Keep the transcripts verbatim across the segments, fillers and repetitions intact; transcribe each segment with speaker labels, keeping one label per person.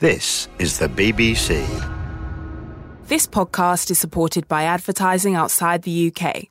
Speaker 1: This is the B B C.
Speaker 2: This podcast is supported by advertising outside the U K.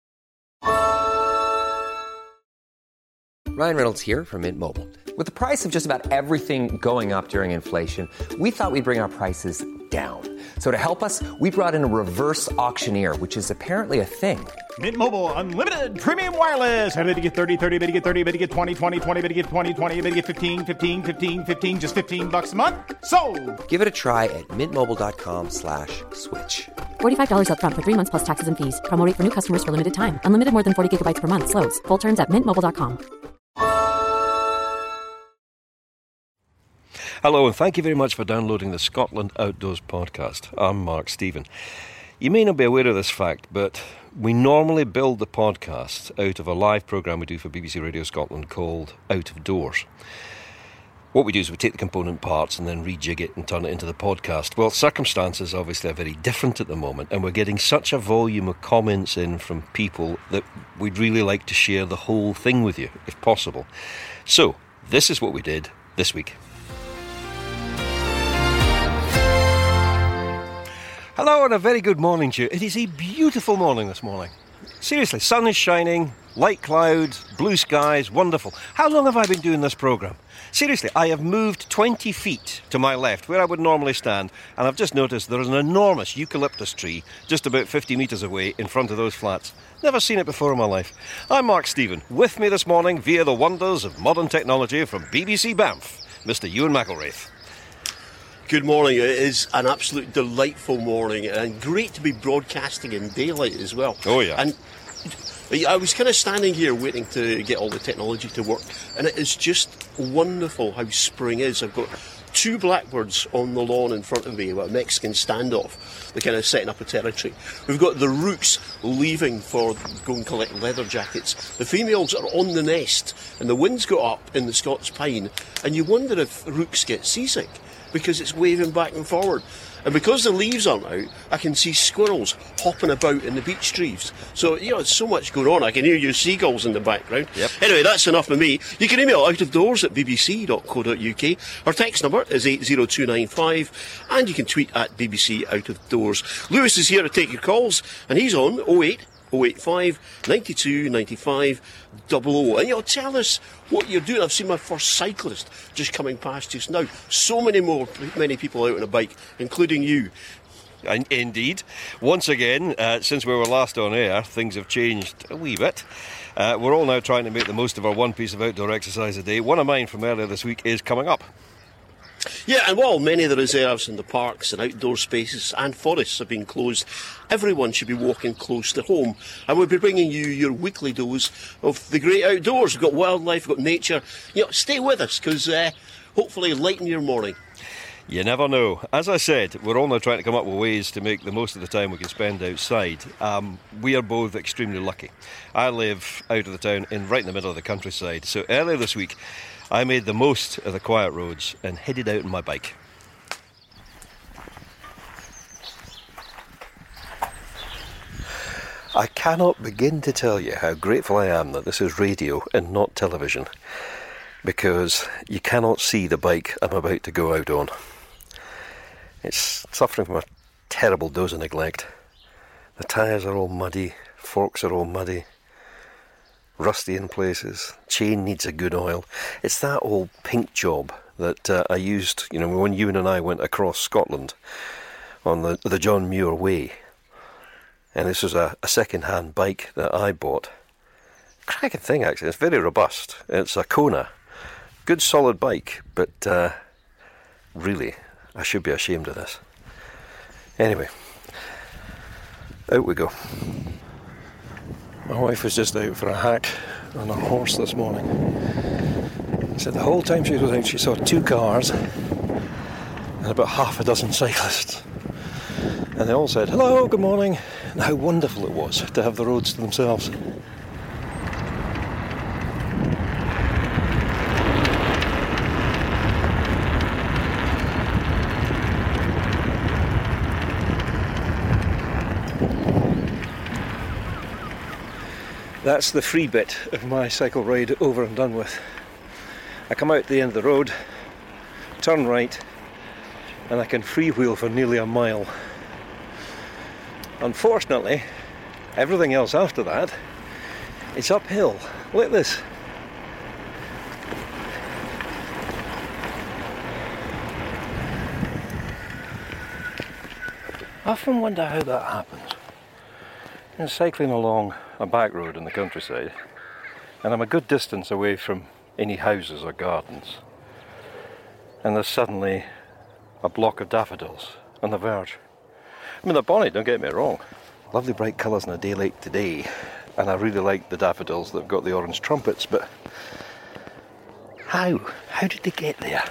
Speaker 3: Ryan Reynolds here from Mint Mobile. With the price of just about everything going up during inflation, we thought we'd bring our prices down. So to help us, we brought in a reverse auctioneer, which is apparently a thing.
Speaker 4: Mint Mobile Unlimited Premium Wireless. How to get thirty, thirty, how to get thirty, how to get twenty, twenty, twenty, how to get twenty, twenty, how to get fifteen, fifteen, fifteen, fifteen, just fifteen bucks a month? Sold!
Speaker 3: Give it a try at mintmobile.com slash switch.
Speaker 5: forty-five dollars up front for three months plus taxes and fees. Promo rate for new customers for limited time. Unlimited more than forty gigabytes per month. Slows full terms at mint mobile dot com.
Speaker 6: Hello, and thank you very much for downloading the Scotland Outdoors podcast. I'm Mark Stephen. You may not be aware of this fact, but we normally build the podcast out of a live programme we do for B B C Radio Scotland called Out of Doors. What we do is we take the component parts and then rejig it and turn it into the podcast. Well, circumstances obviously are very different at the moment, and we're getting such a volume of comments in from people that we'd really like to share the whole thing with you, if possible. So, this is what we did this week. Hello and a very good morning to you. It is a beautiful morning this morning. Seriously, sun is shining, light clouds, blue skies, wonderful. How long have I been doing this programme? Seriously, I have moved twenty feet to my left, where I would normally stand, and I've just noticed there is an enormous eucalyptus tree just about fifty metres away in front of those flats. Never seen it before in my life. I'm Mark Stephen. With me this morning, via the wonders of modern technology from B B C Banff, Mister Ewan McElwraith.
Speaker 7: Good morning. It is an absolute delightful morning and great to be broadcasting in daylight as well.
Speaker 6: Oh, yeah.
Speaker 7: And I was kind of standing here waiting to get all the technology to work, and it is just wonderful how spring is. I've got two blackbirds on the lawn in front of me, a Mexican standoff. They're kind of setting up a territory. We've got the rooks leaving for go and collect leather jackets. The females are on the nest, and the wind's got up in the Scots pine, and you wonder if rooks get seasick, because it's waving back and forward. And because the leaves aren't out, I can see squirrels hopping about in the beech trees. So, you know, there's so much going on. I can hear your seagulls in the background.
Speaker 6: Yep.
Speaker 7: Anyway, that's enough of me. You can email outofdoors at b b c dot co dot u k. Our text number is eight zero two nine five, and you can tweet at B B C Out of Doors. Lewis is here to take your calls, and he's on oh eight oh eight five nine two nine five double oh. And you'll tell us what you're doing. I've seen my first cyclist just coming past just now. So many more, many people out on a bike, including you.
Speaker 6: Indeed. Once again, uh, since we were last on air, things have changed a wee bit. Uh, we're all now trying to make the most of our one piece of outdoor exercise a day. One of mine from earlier this week is coming up.
Speaker 7: Yeah, and while many of the reserves in the parks and outdoor spaces and forests have been closed, everyone should be walking close to home. And we'll be bringing you your weekly dose of the great outdoors. We've got wildlife, we've got nature. You know, stay with us, because uh, hopefully lighten your morning.
Speaker 6: You never know. As I said, we're all now trying to come up with ways to make the most of the time we can spend outside. Um, we are both extremely lucky. I live out of the town, in right in the middle of the countryside. So earlier this week, I made the most of the quiet roads and headed out on my bike. I cannot begin to tell you how grateful I am that this is radio and not television, because you cannot see the bike I'm about to go out on. It's suffering from a terrible dose of neglect. The tyres are all muddy, forks are all muddy, rusty in places, chain needs a good oil. It's that old pink job that uh, I used, you know, when Ewan and I went across Scotland on the, the John Muir Way. And this was a, a second-hand bike that I bought. Cracking thing, actually. It's very robust. It's a Kona. Good solid bike, but uh, really, I should be ashamed of this. Anyway, out we go. My wife was just out for a hack on her horse this morning. So the whole time she was out, she saw two cars and about half a dozen cyclists. And they all said, "Hello, good morning," and how wonderful it was to have the roads to themselves. That's the free bit of my cycle ride over and done with. I come out the end of the road, turn right, and I can freewheel for nearly a mile. Unfortunately, everything else after that, it's uphill. Look at this. I often wonder how that happens. I'm cycling along a back road in the countryside, and I'm a good distance away from any houses or gardens, and there's suddenly a block of daffodils on the verge. I mean, they're bonny, don't get me wrong. Lovely bright colours on a day like today, and I really like the daffodils that have got the orange trumpets, but how? How did they get there?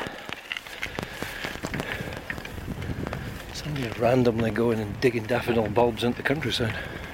Speaker 6: Somebody randomly going and digging daffodil bulbs into the countryside.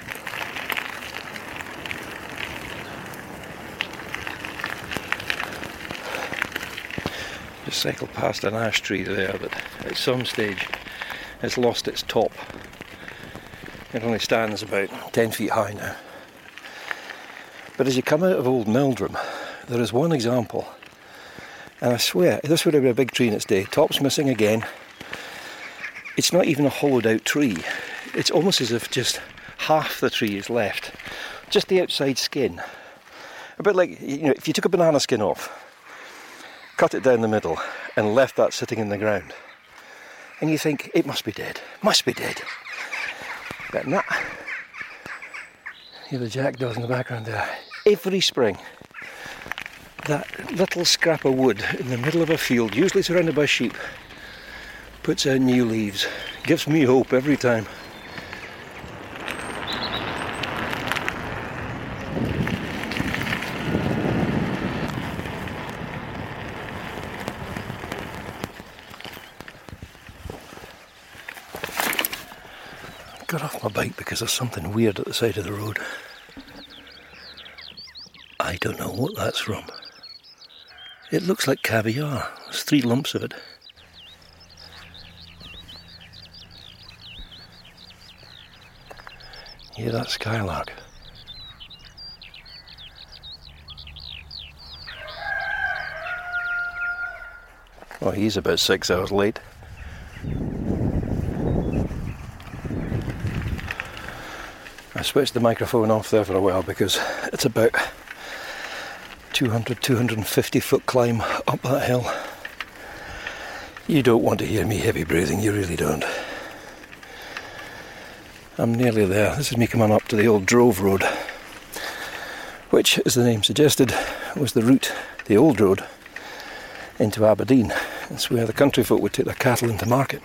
Speaker 6: Just cycled past an ash tree there that at some stage has lost its top. It only stands about ten feet high now. But as you come out of Old Meldrum, there is one example, and I swear this would have been a big tree in its day. Top's missing again. It's not even a hollowed out tree. It's almost as if just half the tree is left, just the outside skin. A bit like, you know, if you took a banana skin off, cut it down the middle and left that sitting in the ground, and you think it must be dead, must be dead. But nah. Hear the jackdaws in the background there. Every spring, that little scrap of wood in the middle of a field, usually surrounded by sheep, puts out new leaves. Gives me hope every time. I got off my bike because there's something weird at the side of the road. I don't know what that's from. It looks like caviar. There's three lumps of it. Hear that skylark? Oh, he's about six hours late. I switched the microphone off there for a while because it's about two hundred, two hundred fifty foot climb up that hill. You don't want to hear me heavy breathing, you really don't. I'm nearly there. This is me coming up to the old Drove Road, which, as the name suggested, was the route, the old road, into Aberdeen. It's where the country folk would take their cattle into market.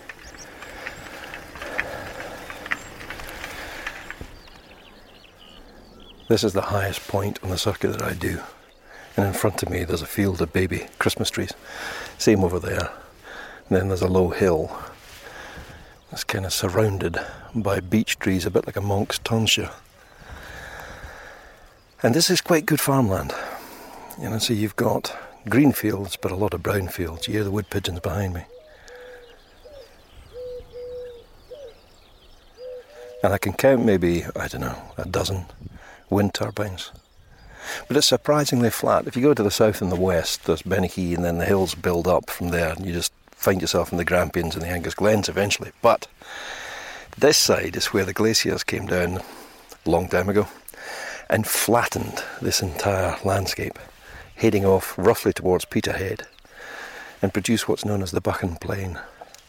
Speaker 6: This is the highest point on the circuit that I do, and in front of me there's a field of baby Christmas trees. Same over there. And then there's a low hill. It's kind of surrounded by beech trees, a bit like a monk's tonsure. And this is quite good farmland. You know, so you've got green fields, but a lot of brown fields. You hear the wood pigeons behind me. And I can count maybe, I don't know, a dozen wind turbines. But it's surprisingly flat. If you go to the south and the west, there's Benachie, and then the hills build up from there, and you just find yourself in the Grampians and the Angus Glens eventually. But this side is where the glaciers came down a long time ago and flattened this entire landscape, heading off roughly towards Peterhead, and produced what's known as the Buchan Plain.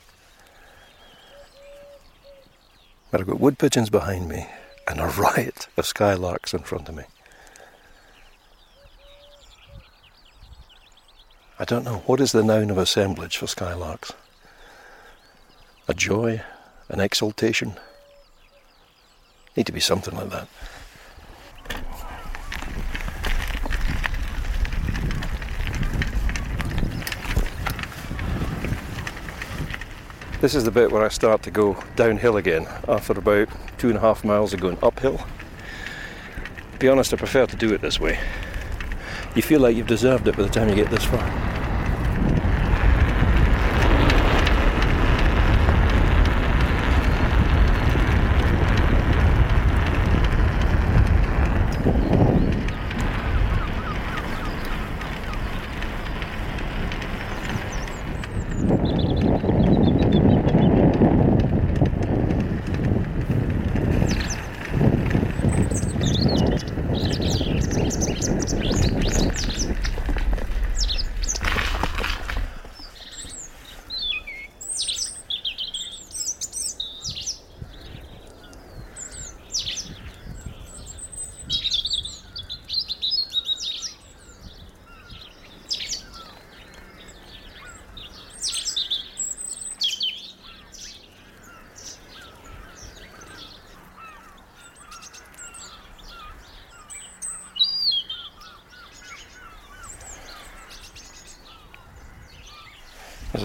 Speaker 6: But I've got wood pigeons behind me and a riot of skylarks in front of me. I don't know, what is the noun of assemblage for skylarks? A joy? An exultation? Need to be something like that. This is the bit where I start to go downhill again after about two and a half miles of going uphill. To be honest, I prefer to do it this way. You feel like you've deserved it by the time you get this far.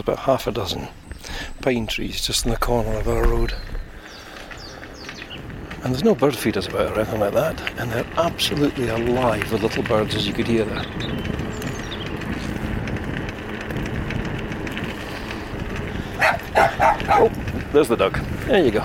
Speaker 6: about half a dozen pine trees just in the corner of our road. And there's no bird feeders about or anything like that, and they're absolutely alive with little birds, as you could hear there. Oh, there's the duck. There you go.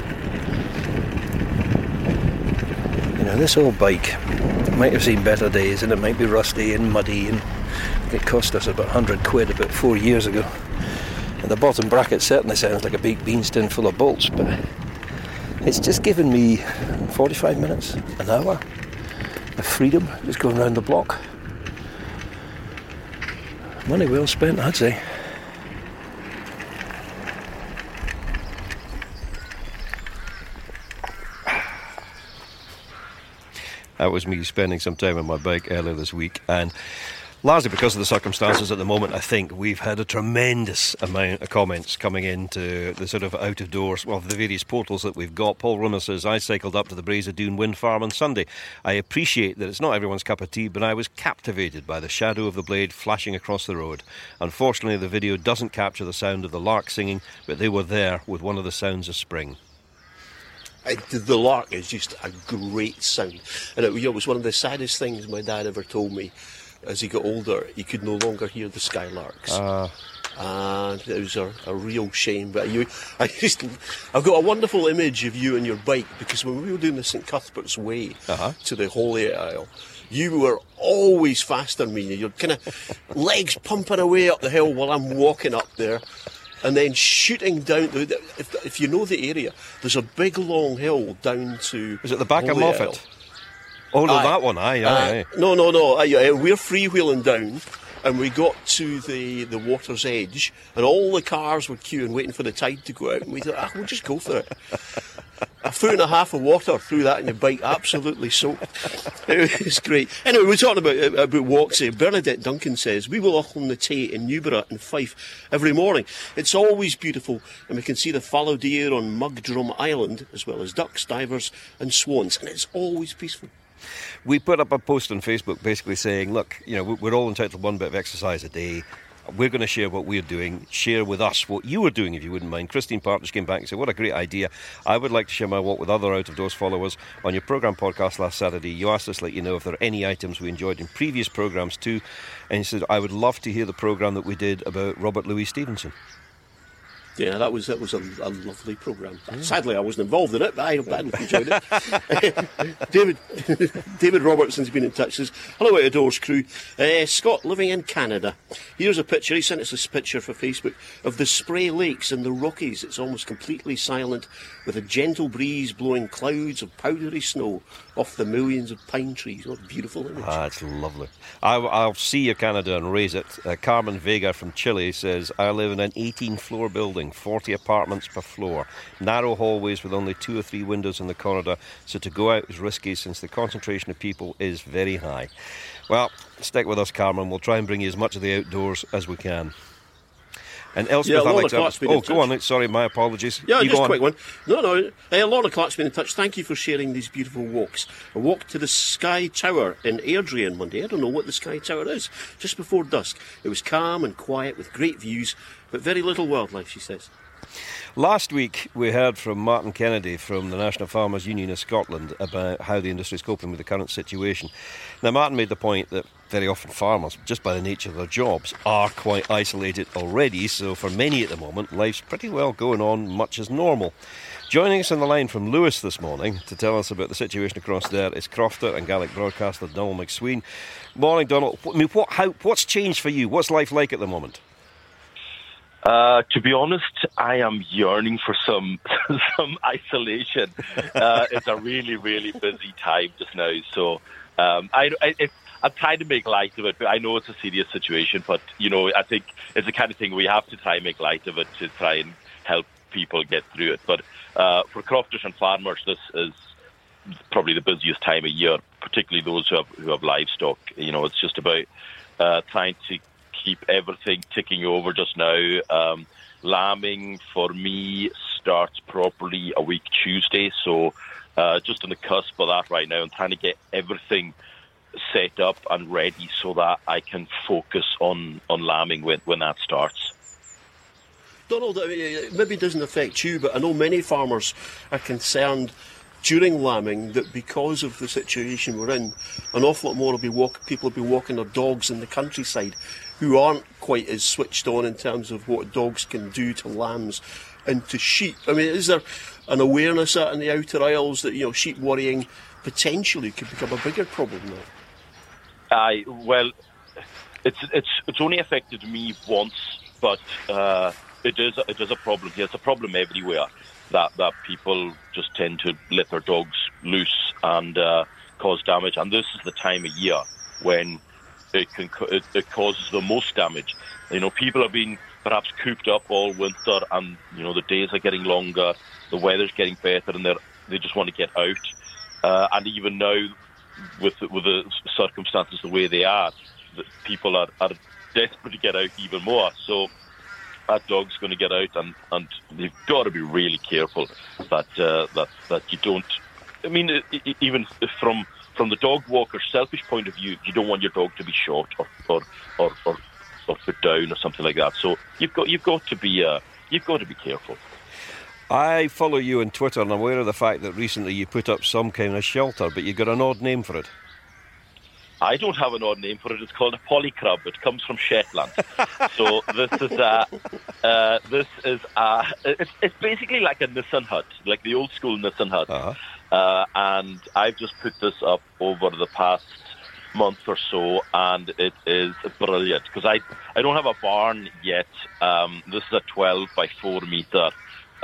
Speaker 6: You know, this old bike might have seen better days, and it might be rusty and muddy, and it cost us about a hundred quid about four years ago. And the bottom bracket certainly sounds like a baked beans tin full of bolts, but it's just given me forty-five minutes, an hour of freedom, just going around the block. Money well spent, I'd say. That was me spending some time on my bike earlier this week, and largely because of the circumstances at the moment, I think we've had a tremendous amount of comments coming into the sort of out of doors, well, the various portals that we've got. Paul Rimmer says, I cycled up to the Braes of Doon Wind Farm on Sunday. I appreciate that it's not everyone's cup of tea, but I was captivated by the shadow of the blade flashing across the road. Unfortunately, the video doesn't capture the sound of the lark singing, but they were there with one of the sounds of spring.
Speaker 7: I, the lark is just a great sound, and it, you know, it was one of the saddest things my dad ever told me. As he got older, he could no longer hear the skylarks, uh. and it was a, a real shame. But you, I just, I've got a wonderful image of you and your bike, because when we were doing the Saint Cuthbert's Way uh-huh. to the Holy Isle, you were always faster than me. You're kind of legs pumping away up the hill while I'm walking up there. And then shooting down, if, if you know the area, there's a big long hill down to...
Speaker 6: Is it the back
Speaker 7: Holy
Speaker 6: of Moffat?
Speaker 7: Isle.
Speaker 6: Oh, no,
Speaker 7: aye.
Speaker 6: that one, aye, aye,
Speaker 7: uh,
Speaker 6: aye.
Speaker 7: No, no, no, aye, aye, we're freewheeling down, and we got to the, the water's edge, and all the cars were queuing, waiting for the tide to go out, and we thought, ah, we'll just go for it. A foot and a half of water through that in your bike, absolutely soaked. It was great. Anyway, we're talking about about walks here. Bernadette Duncan says, we will walk on the Tay in Newborough and Fife every morning. It's always beautiful, and we can see the fallow deer on Mugdrum Island, as well as ducks, divers and swans, and it's always peaceful.
Speaker 6: We put up a post on Facebook basically saying, look, you know, we're all entitled to one bit of exercise a day. We're going to share what we're doing. Share with us what you are doing, if you wouldn't mind. Christine Partridge came back and said, what a great idea. I would like to share my walk with other out-of-doors followers. On your programme podcast last Saturday, you asked us to let you know if there are any items we enjoyed in previous programmes too. And he said, I would love to hear the programme that we did about Robert Louis Stevenson.
Speaker 7: Yeah, that was that was a, a lovely programme. Sadly, I wasn't involved in it, but I, I enjoyed it. David David Robertson's been in touch. Says, hello, Out of Doors crew. Uh, Scott, living in Canada. Here's a picture. He sent us this picture for Facebook of the Spray Lakes in the Rockies. It's almost completely silent, with a gentle breeze blowing clouds of powdery snow off the millions of pine trees. What a beautiful image.
Speaker 6: Ah, it's lovely. I, I'll see you, Canada, and raise it. Uh, Carmen Vega from Chile says, I live in an eighteen-floor building, forty apartments per floor, narrow hallways with only two or three windows in the corridor, so to go out is risky since the concentration of people is very high. Well, stick with us, Carmen. We'll try and bring you as much of the outdoors as we can. And Elspeth,
Speaker 7: yeah,
Speaker 6: I'd like to...
Speaker 7: Oh,
Speaker 6: go on. Sorry, my apologies.
Speaker 7: Yeah,
Speaker 6: you
Speaker 7: just a
Speaker 6: quick
Speaker 7: quick one. No, no. Uh, Lorna Clark's been in touch. Thank you for sharing these beautiful walks. A walk to the Sky Tower in Airdrie on Monday. I don't know what the Sky Tower is. Just before dusk. It was calm and quiet with great views, but very little wildlife, she says.
Speaker 6: Last week we heard from Martin Kennedy from the National Farmers Union of Scotland about how the industry is coping with the current situation. Now, Martin made the point that very often farmers, just by the nature of their jobs, are quite isolated already, so for many at the moment, life's pretty well going on much as normal. Joining us on the line from Lewis this morning to tell us about the situation across there is crofter and Gaelic broadcaster Donald McSween. Morning, Donald. I mean, what, how, what's changed for you? What's life like at the moment?
Speaker 8: Uh, to be honest, I am yearning for some some isolation. Uh, it's a really, really busy time just now. So um, I, I, it, I'm trying to make light of it. But I know it's a serious situation, but you know, I think it's the kind of thing we have to try and make light of it to try and help people get through it. But uh, for crofters and farmers, this is probably the busiest time of year, particularly those who have, who have livestock. You know, it's just about uh, trying to keep everything ticking over just now. Um, lambing for me starts properly a week Tuesday, so uh, just on the cusp of that right now. I'm trying to get everything set up and ready so that I can focus on, on lambing when, when that starts.
Speaker 7: Donald, I mean, it maybe doesn't affect you, but I know many farmers are concerned during lambing that because of the situation we're in, an awful lot more will be walk, people will be walking their dogs in the countryside who aren't quite as switched on in terms of what dogs can do to lambs and to sheep. I mean, is there an awareness out in the outer isles that, you know, sheep worrying potentially could become a bigger problem now?
Speaker 8: I well, it's it's it's only affected me once, but uh, it is it is a problem here. It's a problem everywhere that that people just tend to let their dogs loose and uh, cause damage. And this is the time of year when it can it, it causes the most damage. You know, people have been perhaps cooped up all winter, and you know the days are getting longer, the weather's getting better, and they they just want to get out. Uh, and even now, with with the circumstances the way they are, that people are, are desperate to get out even more. So that dog's going to get out, and, and you've got to be really careful that uh, that that you don't. I mean, it, it, even from from the dog walker's selfish point of view, you don't want your dog to be shot or or or, or, or put down or something like that. So you've got you've got to be uh, you've got to be careful.
Speaker 6: I follow you on Twitter, and I'm aware of the fact that recently you put up some kind of shelter, but you've got an odd name for it.
Speaker 8: I don't have an odd name for it. It's called a polycrub. It comes from Shetland. So this is a, uh, this is a, it's, it's basically like a Nissan hut, like the old school Nissan hut. Uh-huh. Uh, and I've just put this up over the past month or so, and it is brilliant because I I don't have a barn yet. Um, this is a twelve by four meter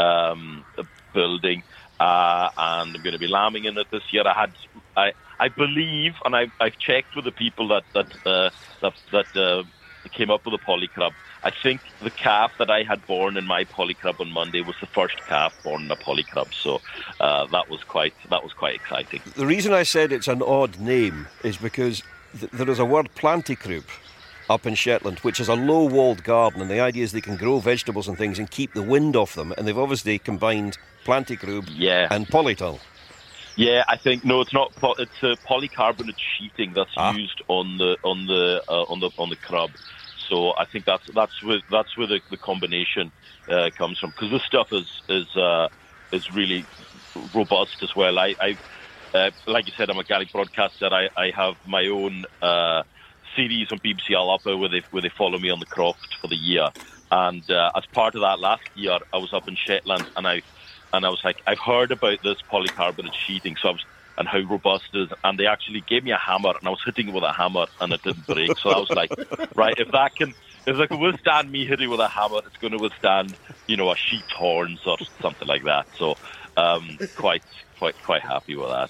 Speaker 8: um, building, uh, and I'm going to be lambing in it this year. I had I. I believe, and I've, I've checked with the people that that uh, that, that uh, came up with the polycrub. I think the calf that I had born in my polycrub on Monday was the first calf born in a polycrub. So uh, that was quite that was quite exciting.
Speaker 6: The reason I said it's an odd name is because th- there is a word planticrub up in Shetland, which is a low-walled garden, and the idea is they can grow vegetables and things and keep the wind off them. And they've obviously combined planticrub
Speaker 8: yeah.
Speaker 6: and polytunnel.
Speaker 8: Yeah, I think no, it's not. It's a polycarbonate sheeting that's ah. used on the on the uh, on the on the crub. So I think that's that's where that's where the, the combination uh, comes from. Because this stuff is is uh, is really robust as well. I, I uh, like you said, I'm a Gaelic broadcaster. I, I have my own uh, series on B B C Alapa where they where they follow me on the croft for the year. And uh, as part of that last year, I was up in Shetland, and I. And I was like, I've heard about this polycarbonate sheeting, so I was, and how robust it is. And they actually gave me a hammer, and I was hitting it with a hammer, and it didn't break. So I was like, right, if that can, if it can withstand me hitting with a hammer, it's going to withstand, you know, a sheep's horns or something like that. So, um, quite, quite, quite happy with that.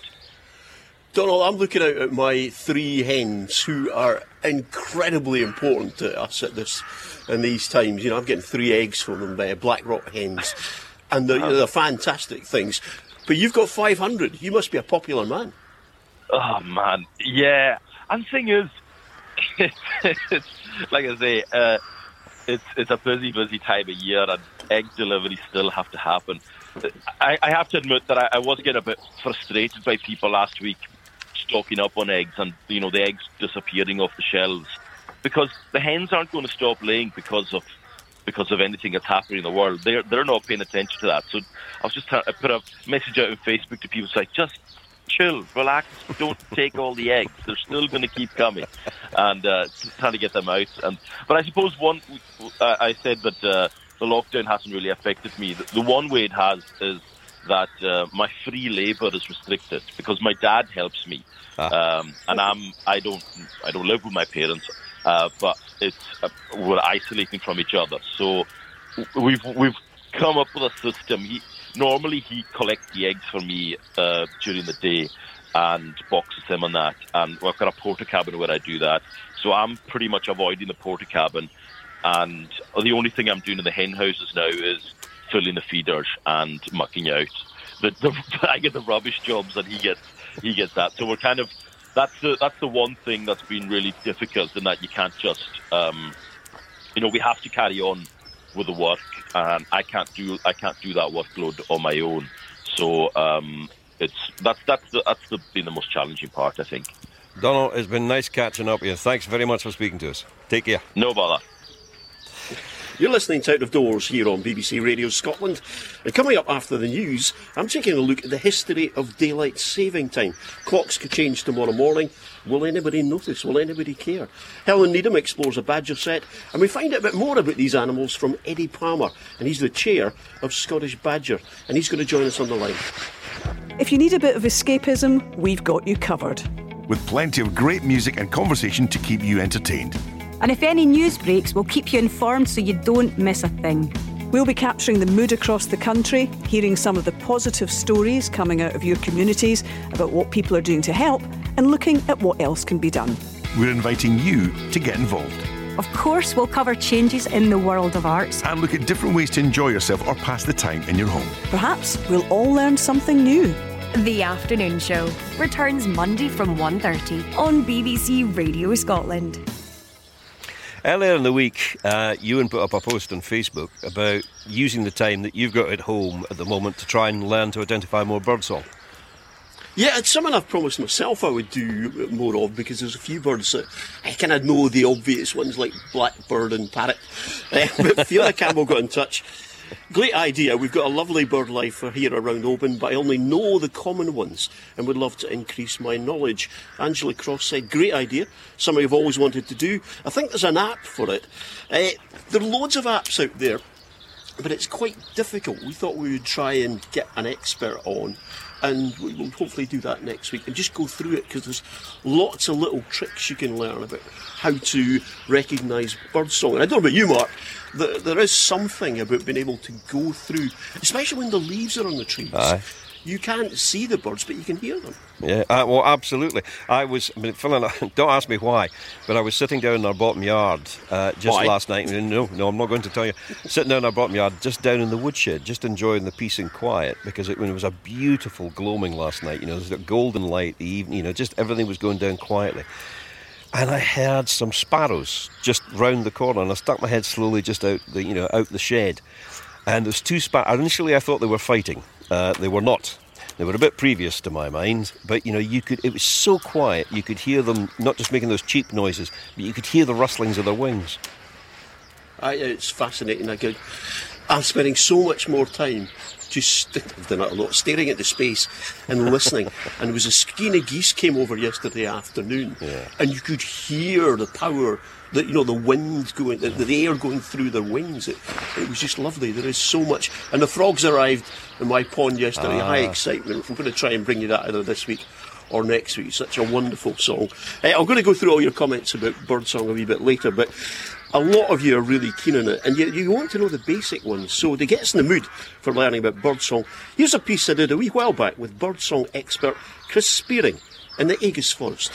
Speaker 7: Donald, I'm looking out at my three hens who are incredibly important to us at this in these times. You know, I'm getting three eggs from them, uh, Blackrock hens. And they're, they're fantastic things. But you've got five hundred. You must be a popular man.
Speaker 8: Oh, man. Yeah. And the thing is, it's, it's, like I say, uh, it's it's a busy, busy time of year, and egg deliveries still have to happen. I, I have to admit that I, I was getting a bit frustrated by people last week stocking up on eggs and, you know, the eggs disappearing off the shelves. Because the hens aren't going to stop laying because of because of anything that's happening in the world. They're, they're not paying attention to that. So I was just trying to put a message out on Facebook to people, like, just chill, relax, don't take all the eggs. They're still going to keep coming. And uh, trying to get them out. And But I suppose one, uh, I said that uh, the lockdown hasn't really affected me. The, the one way it has is that uh, my free labour is restricted because my dad helps me. Ah. Um, and I'm, I don't, I don't live with my parents. Uh, but it's uh, we're isolating from each other, so we've we've come up with a system. He, normally, he collects the eggs for me uh, during the day and boxes them on that. And I've got a porta cabin where I do that. So I'm pretty much avoiding the porta cabin, and the only thing I'm doing in the hen houses now is filling the feeders and mucking out. The, the, I get the rubbish jobs, and he gets he gets that. So we're kind of. That's the that's the one thing that's been really difficult, in that you can't just, um, you know, we have to carry on with the work, and I can't do I can't do that workload on my own. So um, it's that's that's the, that's the, been the most challenging part, I think.
Speaker 6: Donald, it's been nice catching up with you. Thanks very much for speaking to us. Take care.
Speaker 8: No bother.
Speaker 7: You're listening to Out of Doors here on B B C Radio Scotland. And coming up after the news, I'm taking a look at the history of daylight saving time. Clocks could change tomorrow morning. Will anybody notice? Will anybody care? Helen Needham explores a badger set, and we find out a bit more about these animals from Eddie Palmer, and he's the chair of Scottish Badger, and he's going to join us on the line.
Speaker 9: If you need a bit of escapism, we've got you covered.
Speaker 10: With plenty of great music and conversation to keep you entertained.
Speaker 11: And if any news breaks, we'll keep you informed so you don't miss a thing.
Speaker 9: We'll be capturing the mood across the country, hearing some of the positive stories coming out of your communities about what people are doing to help, and looking at what else can be done.
Speaker 10: We're inviting you to get involved.
Speaker 11: Of course, we'll cover changes in the world of arts.
Speaker 10: And look at different ways to enjoy yourself or pass the time in your home.
Speaker 9: Perhaps we'll all learn something new.
Speaker 12: The Afternoon Show returns Monday from one thirty on B B C Radio Scotland.
Speaker 6: Earlier in the week, uh, Ewan put up a post on Facebook about using the time that you've got at home at the moment to try and learn to identify more birdsong.
Speaker 7: Yeah, it's something I've promised myself I would do more of, because there's a few birds that I kind of know the obvious ones like blackbird and parrot. Uh, but Fiona Campbell got in touch. Great idea. We've got a lovely bird lifer here around Oban, but I only know the common ones and would love to increase my knowledge. Angela Cross said, great idea, something I've always wanted to do. I think there's an app for it. Uh, there are loads of apps out there, but it's quite difficult. We thought we would try and get an expert on, and we will hopefully do that next week and just go through it, because there's lots of little tricks you can learn about how to recognise birdsong. And I don't know about you, Mark, there, there is something about being able to go through, especially when the leaves are on the trees.
Speaker 6: Aye.
Speaker 7: You can't see the birds, but you can hear them.
Speaker 6: Yeah, uh, well, absolutely. I was, I mean, Phil, don't ask me why, but I was sitting down in our bottom yard uh, just
Speaker 7: Why?
Speaker 6: last night. No, no, I'm not going to tell you. Sitting down in our bottom yard, just down in the woodshed, just enjoying the peace and quiet, because it, when it was a beautiful gloaming last night, you know, there was a golden light, the evening, you know, just everything was going down quietly. And I heard some sparrows just round the corner, and I stuck my head slowly just out the, you know, out the shed. And there's two sparrows. Initially, I thought they were fighting. Uh, they were not. They were a bit previous to my mind, but you know, you could. It was so quiet. You could hear them not just making those cheap noises, but you could hear the rustlings of their wings.
Speaker 7: I, it's fascinating. I could, I'm spending so much more time just I've done that a lot, staring at the space and listening. And there was a skein of geese came over yesterday afternoon,
Speaker 6: yeah.
Speaker 7: and you could hear the power. The, you know, the wind going, the, the air going through their wings. It, it was just lovely. There is so much. And the frogs arrived in my pond yesterday.
Speaker 6: Ah.
Speaker 7: High excitement. We're going to try and bring you that either this week or next week. Such a wonderful song. Uh, I'm going to go through all your comments about birdsong a wee bit later, but a lot of you are really keen on it, and you, you want to know the basic ones. So to get us in the mood for learning about birdsong, here's a piece I did a wee while back with birdsong expert Chris Spearing in the Aegis Forest.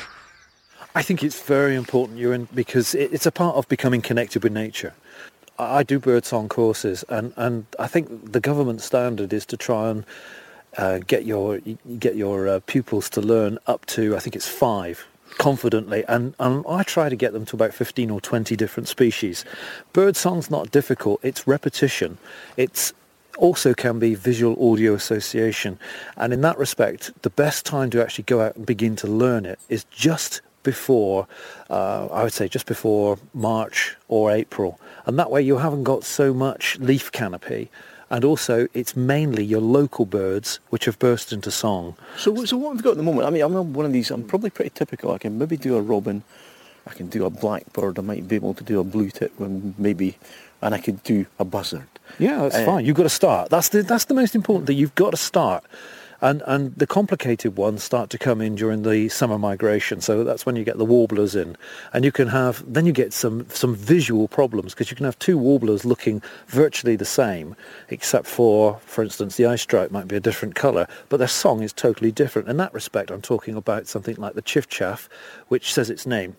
Speaker 13: I think it's very important, Ewan, because it's a part of becoming connected with nature. I do birdsong courses, and, and I think the government standard is to try and uh, get your get your uh, pupils to learn up to, I think it's five, confidently, and, and I try to get them to about fifteen or twenty different species. Birdsong's not difficult, it's repetition. It's also can be visual audio association, and in that respect, the best time to actually go out and begin to learn it is just before, uh, I would say just before March or April. And that way you haven't got so much leaf canopy. And also it's mainly your local birds which have burst into song.
Speaker 14: So, so what have we got at the moment? I mean, I'm one of these, I'm probably pretty typical. I can maybe do a robin, I can do a blackbird, I might be able to do a blue tit, maybe, and I could do a buzzard.
Speaker 13: Yeah, that's
Speaker 14: uh,
Speaker 13: fine. You've got to start. That's the, that's the most important thing. You've got to start. And and the complicated ones start to come in during the summer migration. So that's when you get the warblers in. And you can have, then you get some, some visual problems, because you can have two warblers looking virtually the same, except for, for instance, the eye stripe might be a different colour, but their song is totally different. In that respect, I'm talking about something like the chiffchaff, which says its name.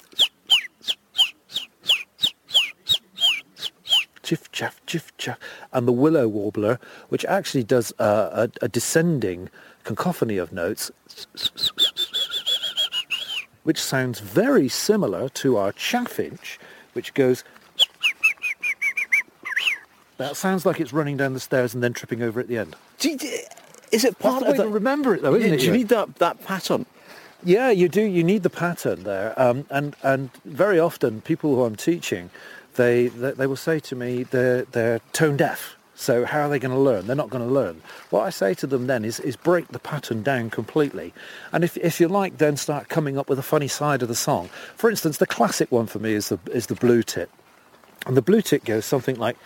Speaker 13: Chiff chaff, chiff chaff, and the willow warbler, which actually does uh, a, a descending cacophony of notes, which sounds very similar to our chaffinch, which goes. That sounds like it's running down the stairs and then tripping over at the end.
Speaker 14: Is it part
Speaker 13: That's the
Speaker 14: of
Speaker 13: way
Speaker 14: that?
Speaker 13: to remember it, though, isn't
Speaker 14: Yeah,
Speaker 13: it?
Speaker 14: do you need that, that pattern?
Speaker 13: Yeah, you do. You need the pattern there, um, and and very often people who I'm teaching, they, they they will say to me they're, they're tone deaf. So how are they going to learn? They're not going to learn. What I say to them then is, is break the pattern down completely. And if, if you like, then start coming up with a funny side of the song. For instance, the classic one for me is the is the blue tit. And the blue tit goes something like...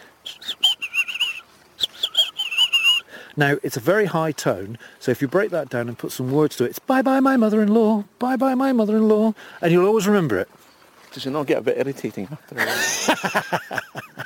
Speaker 13: Now, it's a very high tone, so if you break that down and put some words to it, it's bye-bye my mother-in-law, bye-bye my mother-in-law, and you'll always remember it.
Speaker 14: Does it not get a bit irritating after a while?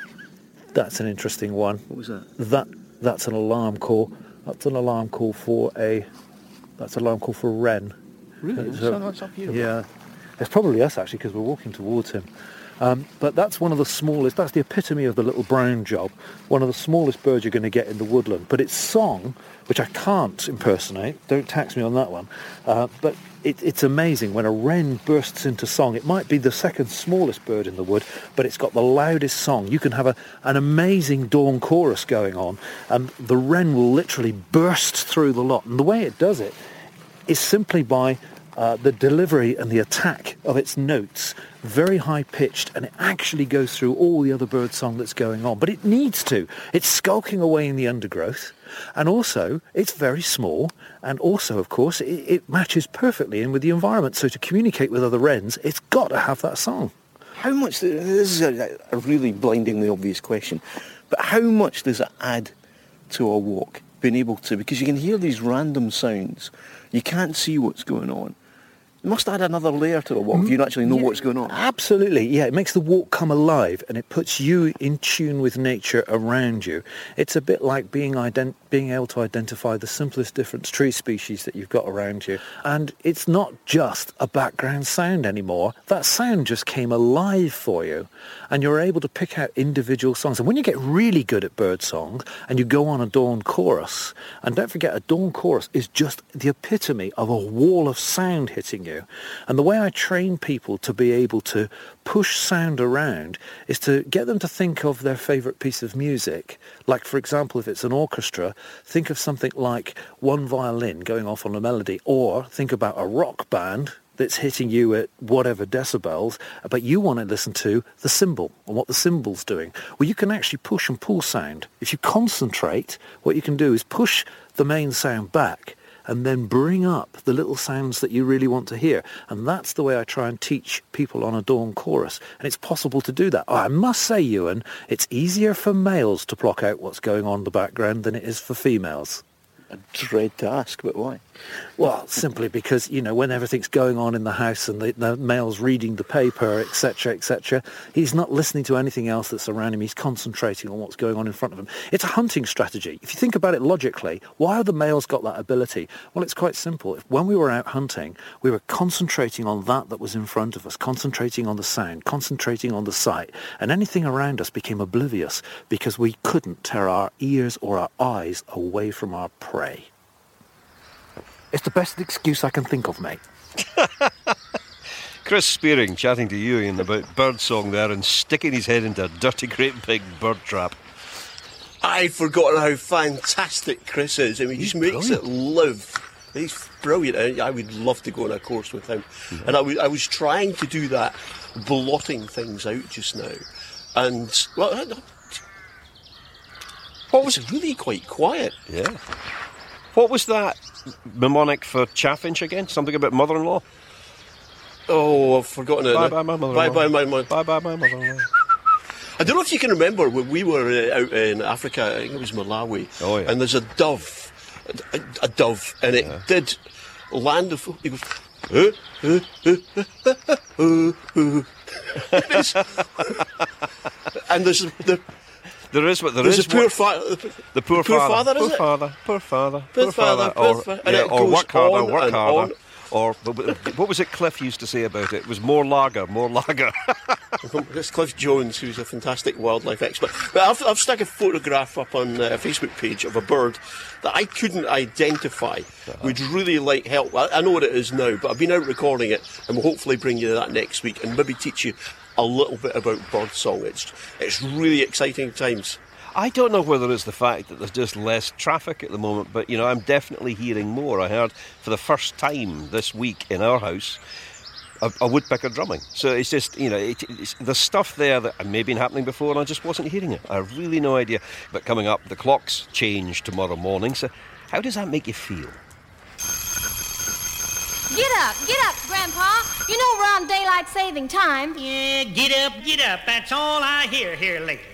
Speaker 13: That's an interesting one.
Speaker 14: What was that?
Speaker 13: That that's an alarm call. That's an alarm call for a. That's an alarm call for a wren.
Speaker 14: Really?
Speaker 13: It's
Speaker 14: So
Speaker 13: a-
Speaker 14: that's up here.
Speaker 13: Yeah, it's probably us actually because we're walking towards him. Um, but that's one of the smallest. That's the epitome of the little brown job. One of the smallest birds you're going to get in the woodland. But its song, which I can't impersonate, don't tax me on that one. Uh, but it, it's amazing when a wren bursts into song. It might be the second smallest bird in the wood, but it's got the loudest song. You can have a, an amazing dawn chorus going on, and the wren will literally burst through the lot. And the way it does it is simply by uh, the delivery and the attack of its notes, very high-pitched, and it actually goes through all the other bird song that's going on. But it needs to. It's skulking away in the undergrowth, and also it's very small, and also, of course, it, it matches perfectly in with the environment. So to communicate with other wrens, it's got to have that song.
Speaker 14: How much, this is a, a really blindingly obvious question, but how much does it add to a walk, being able to, because you can hear these random sounds, you can't see what's going on. It must add another layer to the walk if you actually know
Speaker 13: Yeah,
Speaker 14: what's going on.
Speaker 13: Absolutely, yeah. It makes the walk come alive, and it puts you in tune with nature around you. It's a bit like being ident- being able to identify the simplest different tree species that you've got around you. And it's not just a background sound anymore. That sound just came alive for you, and you're able to pick out individual songs. And when you get really good at bird song, and you go on a dawn chorus, and don't forget, a dawn chorus is just the epitome of a wall of sound hitting you. And the way I train people to be able to push sound around is to get them to think of their favourite piece of music. Like, for example, if it's an orchestra, think of something like one violin going off on a melody, or think about a rock band that's hitting you at whatever decibels, but you want to listen to the cymbal and what the cymbal's doing. Well, you can actually push and pull sound. If you concentrate, what you can do is push the main sound back and then bring up the little sounds that you really want to hear. And that's the way I try and teach people on a dawn chorus. And it's possible to do that. Oh, I must say, Ewan, it's easier for males to block out what's going on in the background than it is for females.
Speaker 14: I dread to ask, but why?
Speaker 13: Well, simply because, you know, when everything's going on in the house and the, the male's reading the paper, et cetera, et cetera, he's not listening to anything else that's around him. He's concentrating on what's going on in front of him. It's a hunting strategy. If you think about it logically, why have the males got that ability? Well, it's quite simple. If, when we were out hunting, we were concentrating on that that was in front of us, concentrating on the sound, concentrating on the sight, and anything around us became oblivious because we couldn't tear our ears or our eyes away from our prey. It's the best excuse I can think of, mate.
Speaker 6: Chris Spearing chatting to you Ian about birdsong there and sticking his head into a dirty great big bird trap.
Speaker 7: I'd forgotten how fantastic Chris is. I mean, he just makes it live. He's brilliant. I, I would love to go on a course with him. Mm-hmm. And I, w- I was trying to do that, blotting things out just now. And, well, I, what was really quite quiet.
Speaker 6: Yeah. What was that mnemonic for Chaffinch again? Something about mother-in-law?
Speaker 7: Oh, I've forgotten it.
Speaker 6: Bye-bye, my mother-in-law.
Speaker 7: Bye-bye, my mother.
Speaker 6: Bye-bye, my mother-in-law.
Speaker 7: I don't know if you can remember when we were uh, out in Africa, I think it was Malawi,
Speaker 6: oh, yeah.
Speaker 7: and there's a dove, a, a dove, and it yeah. did land of... It goes... Uh, uh, uh, uh, uh, uh, uh. And there's the...
Speaker 6: There is what there
Speaker 7: There's
Speaker 6: is.
Speaker 7: a poor
Speaker 6: what,
Speaker 7: father.
Speaker 6: The poor,
Speaker 7: poor
Speaker 6: father.
Speaker 7: father,
Speaker 6: poor
Speaker 7: is it?
Speaker 6: father. Poor father.
Speaker 7: Poor father.
Speaker 6: Or,
Speaker 7: poor
Speaker 6: yeah,
Speaker 7: and
Speaker 6: or work harder. Work harder.
Speaker 7: On.
Speaker 6: Or what was it Cliff used to say about it? It was more lager, more lager.
Speaker 7: It's Cliff Jones, who's a fantastic wildlife expert. But I've, I've stuck a photograph up on a Facebook page of a bird that I couldn't identify. Uh-huh. Would really like help. I know what it is now, but I've been out recording it, and we'll hopefully bring you that next week and maybe teach you a little bit about birdsong. It's it's really exciting times.
Speaker 6: I don't know whether it's the fact that there's just less traffic at the moment, but, you know, I'm definitely hearing more. I heard for the first time this week in our house a, a woodpecker drumming. So it's just, you know, it, it's, there's stuff there that may have been happening before and I just wasn't hearing it. I have really no idea. But coming up, the clocks change tomorrow morning, so how does that make you feel?
Speaker 15: Get up, get up, Grandpa. You know we're on daylight saving time.
Speaker 16: Yeah, get up, get up. That's all I hear here lately.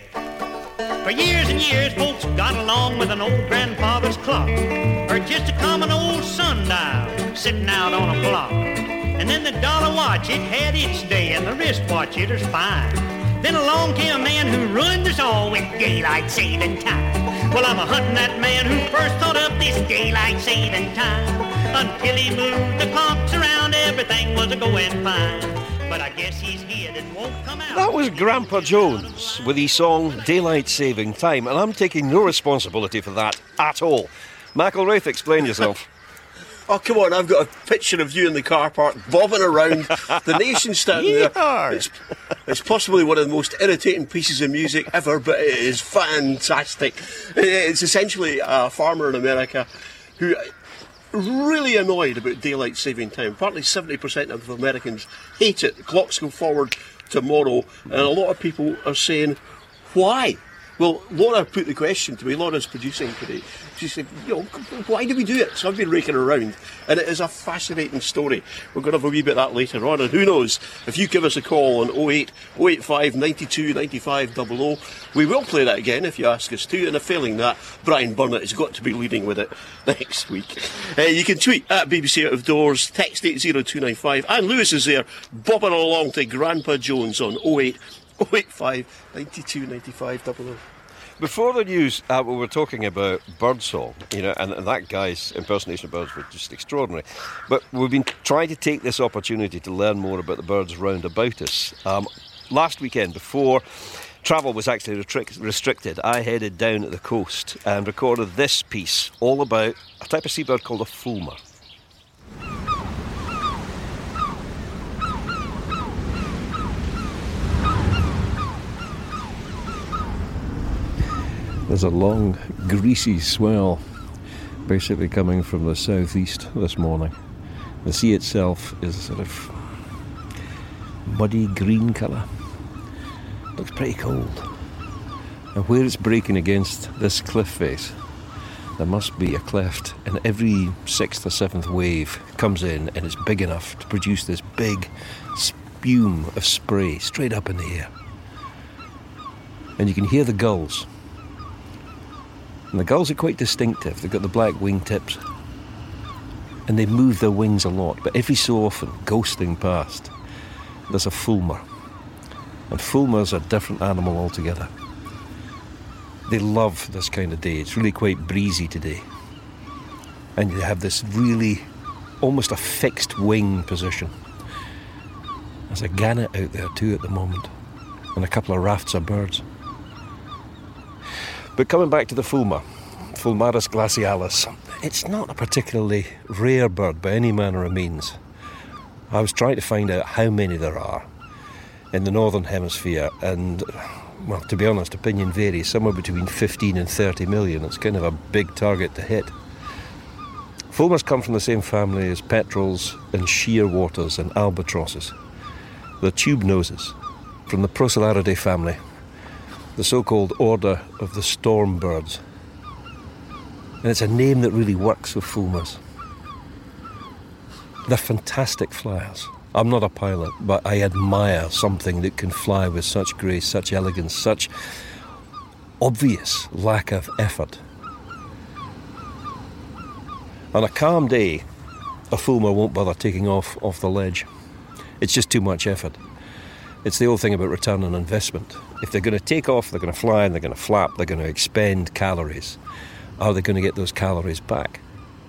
Speaker 16: For years and years, folks got along with an old grandfather's clock, or just a common old sundial sitting out on a block. And then the dollar watch, it had its day, and the wristwatch, it was fine. Then along came a man who ruined us all with daylight saving time. Well, I'm a-hunting that man who first thought up this daylight saving time. Until he moved the clocks around, everything was a-going fine. But I guess he's hid and won't come out.
Speaker 6: That was Grandpa Jones with his song Daylight Saving Time, and I'm taking no responsibility for that at all. McElwraith, explain yourself.
Speaker 7: Oh, come on, I've got a picture of you in the car park, bobbing around, the nation standing there. It's, it's possibly one of the most irritating pieces of music ever, but it is fantastic. It's essentially a farmer in America who really annoyed about daylight saving time. Partly seventy percent of Americans hate it. The clocks go forward tomorrow, and a lot of people are saying, why? Well, Laura put the question to me. Laura's producing today. She said, you know, why do we do it? So I've been raking around, and it is a fascinating story. We're going to have a wee bit of that later on, and who knows, if you give us a call on oh eight oh eight five nine two nine five zero zero, we will play that again if you ask us to, and if failing that, Brian Burnett has got to be leading with it next week. Uh, you can tweet at B B C Out of Doors, text eight zero two nine five, and Lewis is there bobbing along to Grandpa Jones on oh eight oh eight five nine two nine five zero zero.
Speaker 6: Before the news, uh, we were talking about birdsong, you know, and, and that guy's impersonation of birds was just extraordinary. But we've been trying to take this opportunity to learn more about the birds round about us. Um, last weekend, before travel was actually restric- restricted, I headed down at the coast and recorded this piece all about a type of seabird called a fulmar. There's a long, greasy swell basically coming from the southeast this morning. The sea itself is a sort of muddy green colour. Looks pretty cold. And where it's breaking against this cliff face, there must be a cleft, and every sixth or seventh wave comes in and it's big enough to produce this big spume of spray straight up in the air. And you can hear the gulls. And the gulls are quite distinctive. They've got the black wingtips, and they move their wings a lot. But every so often, ghosting past, there's a fulmar. And fulmars are a different animal altogether. They love this kind of day. It's really quite breezy today. And you have this really, almost a fixed wing position. There's a gannet out there too at the moment, and a couple of rafts of birds. But coming back to the fulmar, Fulmarus glacialis, it's not a particularly rare bird by any manner of means. I was trying to find out how many there are in the northern hemisphere, and, well, to be honest, opinion varies, somewhere between fifteen and thirty million. It's kind of a big target to hit. Fulmars come from the same family as petrels and shearwaters and albatrosses. They're tube noses from the Procellaridae family, the so-called order of the storm birds. And it's a name that really works with fulmars. They're fantastic flyers. I'm not a pilot, but I admire something that can fly with such grace, such elegance, such obvious lack of effort. On a calm day, a fulmar won't bother taking off off the ledge. It's just too much effort. It's the old thing about return on investment. If they're going to take off, they're going to fly, and they're going to flap, they're going to expend calories. Are they going to get those calories back?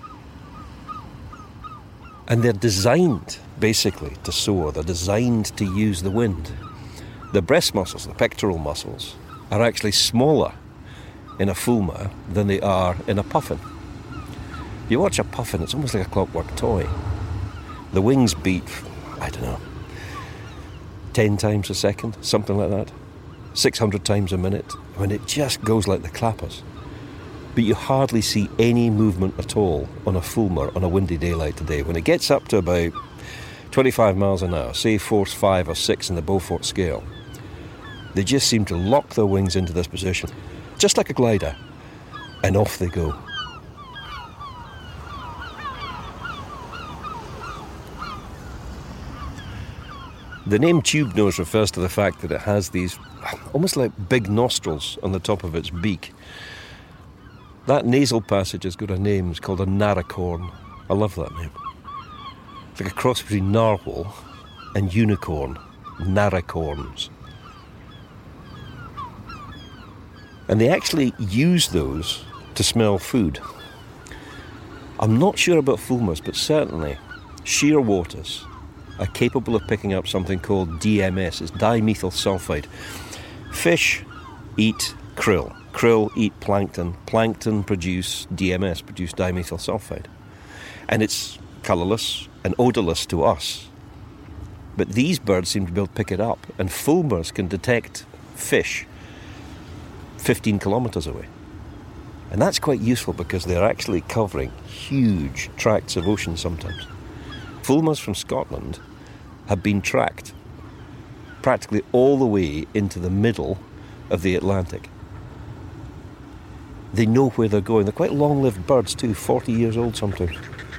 Speaker 6: And they're designed, basically, to soar. They're designed to use the wind. The breast muscles, the pectoral muscles, are actually smaller in a fulmar than they are in a puffin. You watch a puffin, it's almost like a clockwork toy. The wings beat, I don't know, ten times a second, something like that. six hundred times a minute. I mean, it just goes like the clappers. But you hardly see any movement at all on a fulmar on a windy day like today. When it gets up to about twenty-five miles an hour, say force five or six in the Beaufort scale, they just seem to lock their wings into this position, just like a glider, and off they go. The name tube nose refers to the fact that it has these almost like big nostrils on the top of its beak. That nasal passage has got a name. It's called a naracorn. I love that name. It's like a cross between narwhal and unicorn. Naracorns. And they actually use those to smell food. I'm not sure about fulmars, but certainly shearwaters are capable of picking up something called D M S. It's dimethyl sulfide. Fish eat krill. Krill eat plankton. Plankton produce D M S, produce dimethyl sulfide. And it's colourless and odourless to us. But these birds seem to be able to pick it up. And fulmars can detect fish fifteen kilometres away. And that's quite useful because they're actually covering huge tracts of ocean sometimes. Fulmars from Scotland have been tracked practically all the way into the middle of the Atlantic. They know where they're going. They're quite long-lived birds too, forty years old sometimes.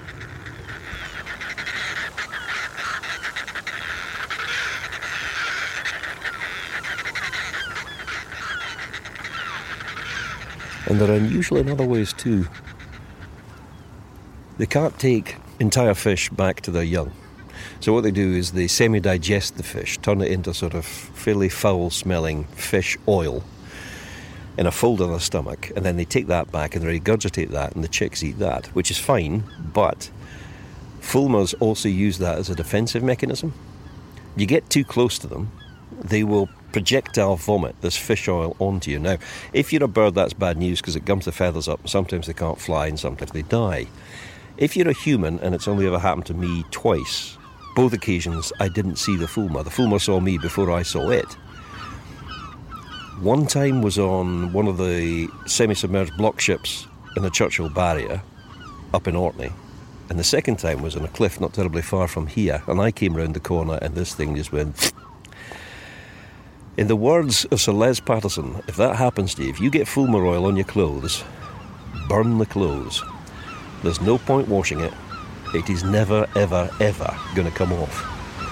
Speaker 6: And they're unusual in other ways too. They can't take entire fish back to their young. So what they do is they semi-digest the fish, turn it into sort of fairly foul-smelling fish oil in a fold on their stomach, and then they take that back and they regurgitate that, and the chicks eat that, which is fine, but fulmars also use that as a defensive mechanism. You get too close to them, they will projectile vomit this fish oil onto you. Now, if you're a bird, that's bad news because it gums the feathers up, and sometimes they can't fly and sometimes they die. If you're a human, and it's only ever happened to me twice, both occasions I didn't see the fulmar. The fulmar saw me before I saw it. One time was on one of the semi-submerged block ships in the Churchill Barrier up in Orkney, and the second time was on a cliff not terribly far from here, and I came round the corner and this thing just went... In the words of Sir Les Patterson, if that happens to you, if you get fulmar oil on your clothes, burn the clothes. There's no point washing it. It is never, ever, ever going to come off.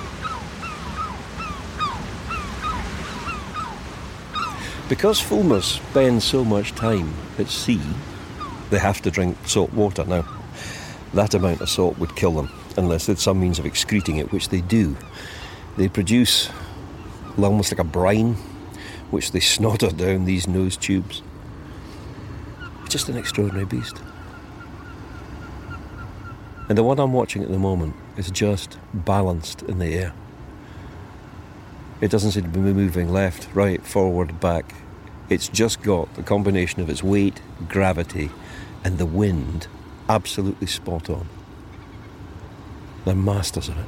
Speaker 6: Because fulmars spend so much time at sea, they have to drink salt water. Now, that amount of salt would kill them, unless there's some means of excreting it, which they do. They produce almost like a brine, which they snotter down these nose tubes. It's just an extraordinary beast. And the one I'm watching at the moment is just balanced in the air. It doesn't seem to be moving left, right, forward, back. It's just got the combination of its weight, gravity, and the wind absolutely spot on. They're masters of it.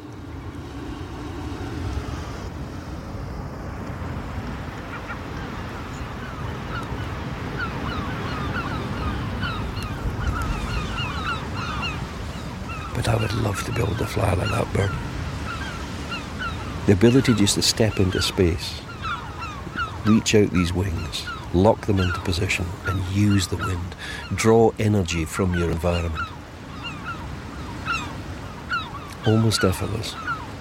Speaker 6: But I would love to be able to fly like that bird. The ability just to step into space, reach out these wings, lock them into position and use the wind, draw energy from your environment. Almost effortless.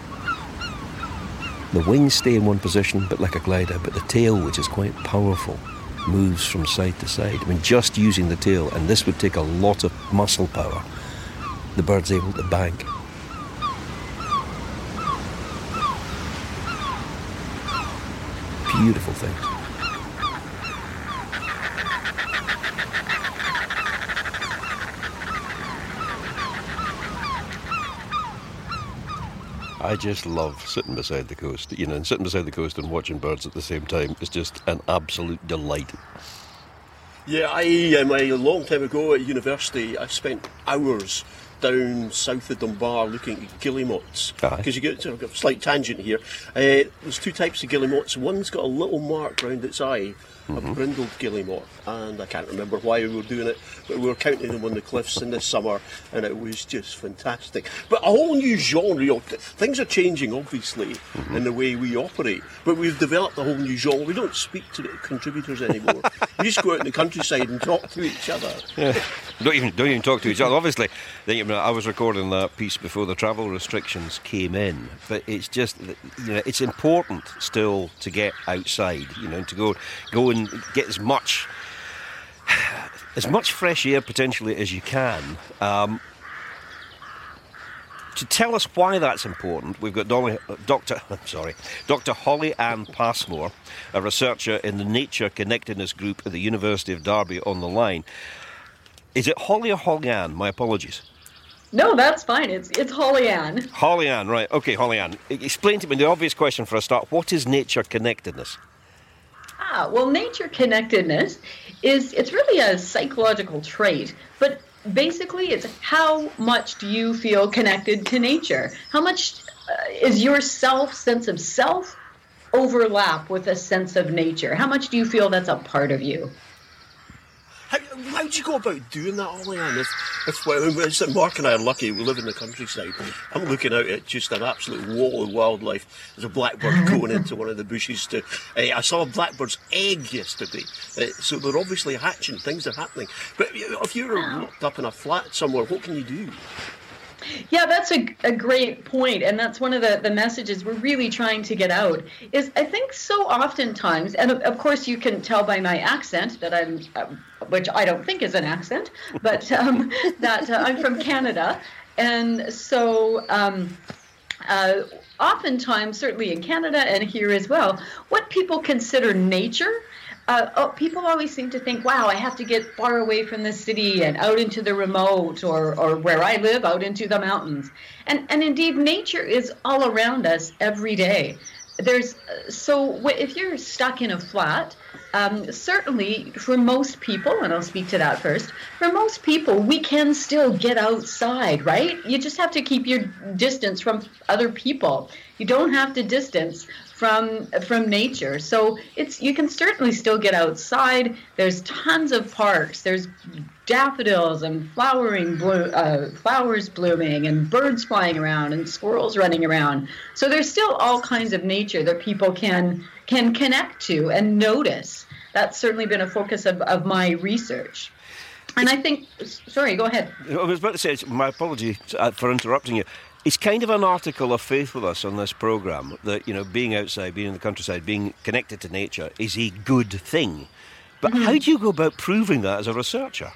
Speaker 6: The wings stay in one position but like a glider, but the tail, which is quite powerful, moves from side to side. I mean, just using the tail, and this would take a lot of muscle power, the bird's able to bank. Beautiful things. I just love sitting beside the coast, you know, and sitting beside the coast and watching birds at the same time is just an absolute delight.
Speaker 7: Yeah, I, um, a long time ago at university, I spent hours down south of Dunbar looking at guillemots.
Speaker 6: Aye.
Speaker 7: Because you get, you know, got a slight tangent here. Uh, there's two types of guillemots. One's got a little mark round its eye,
Speaker 6: Mm-hmm.
Speaker 7: a brindled guillemot, and I can't remember why we were doing it, but we were counting them on the cliffs in the summer, and it was just fantastic. But a whole new genre, you know, things are changing obviously mm-hmm. in the way we operate, but we've developed a whole new genre. We don't speak to the contributors anymore. We just go out in the countryside and talk to each other.
Speaker 6: Yeah. Don't even don't even talk to each other. Obviously, I was recording that piece before the travel restrictions came in, but it's just, you know, it's important still to get outside, you know, to go go and get as much as much fresh air potentially as you can. Um, to tell us why that's important, we've got Dolly, Doctor I'm sorry, Doctor Holly Ann Passmore, a researcher in the Nature Connectedness Group at the University of Derby, on the line. Is it Holly or Holly Ann? My apologies.
Speaker 17: No, that's fine. It's it's Holly Ann.
Speaker 6: Holly Ann, right. OK, Holly Ann. Explain to me the obvious question for a start. What is nature connectedness?
Speaker 17: Ah, well, nature connectedness is, it's really a psychological trait, but basically it's how much do you feel connected to nature? How much uh, is your self, sense of self, overlap with a sense of nature? How much do you feel that's a part of you?
Speaker 7: How, how do you go about doing that, Holly Ann? If, if well, Mark and I are lucky, we live in the countryside. I'm looking out at just an absolute wall of wildlife. There's a blackbird going into one of the bushes. To, uh, I saw a blackbird's egg yesterday, uh, so they're obviously hatching. Things are happening. But if you're locked up in a flat somewhere, what can you do?
Speaker 17: Yeah, that's a, a great point, and that's one of the, the messages we're really trying to get out, is I think so oftentimes, and of, of course you can tell by my accent that I'm, uh, which I don't think is an accent, but um, that uh, I'm from Canada, and so um, uh, oftentimes, certainly in Canada and here as well, what people consider nature, Uh, oh, people always seem to think, wow, I have to get far away from the city and out into the remote, or, or where I live, out into the mountains. And, and indeed, nature is all around us every day. There's so if you're stuck in a flat, um, certainly for most people, and I'll speak to that first, for most people, we can still get outside, right? You just have to keep your distance from other people. You don't have to distance from from nature. So it's you can certainly still get outside. There's tons of parks. There's daffodils and flowering blo- uh, flowers blooming and birds flying around and squirrels running around. So there's still all kinds of nature that people can can connect to and notice. That's certainly been a focus of, of my research. And I think, sorry, go ahead.
Speaker 6: I was about to say, my apology for interrupting you. It's kind of an article of faith with us on this programme that, you know, being outside, being in the countryside, being connected to nature is a good thing. But mm-hmm. how do you go about proving that as a researcher?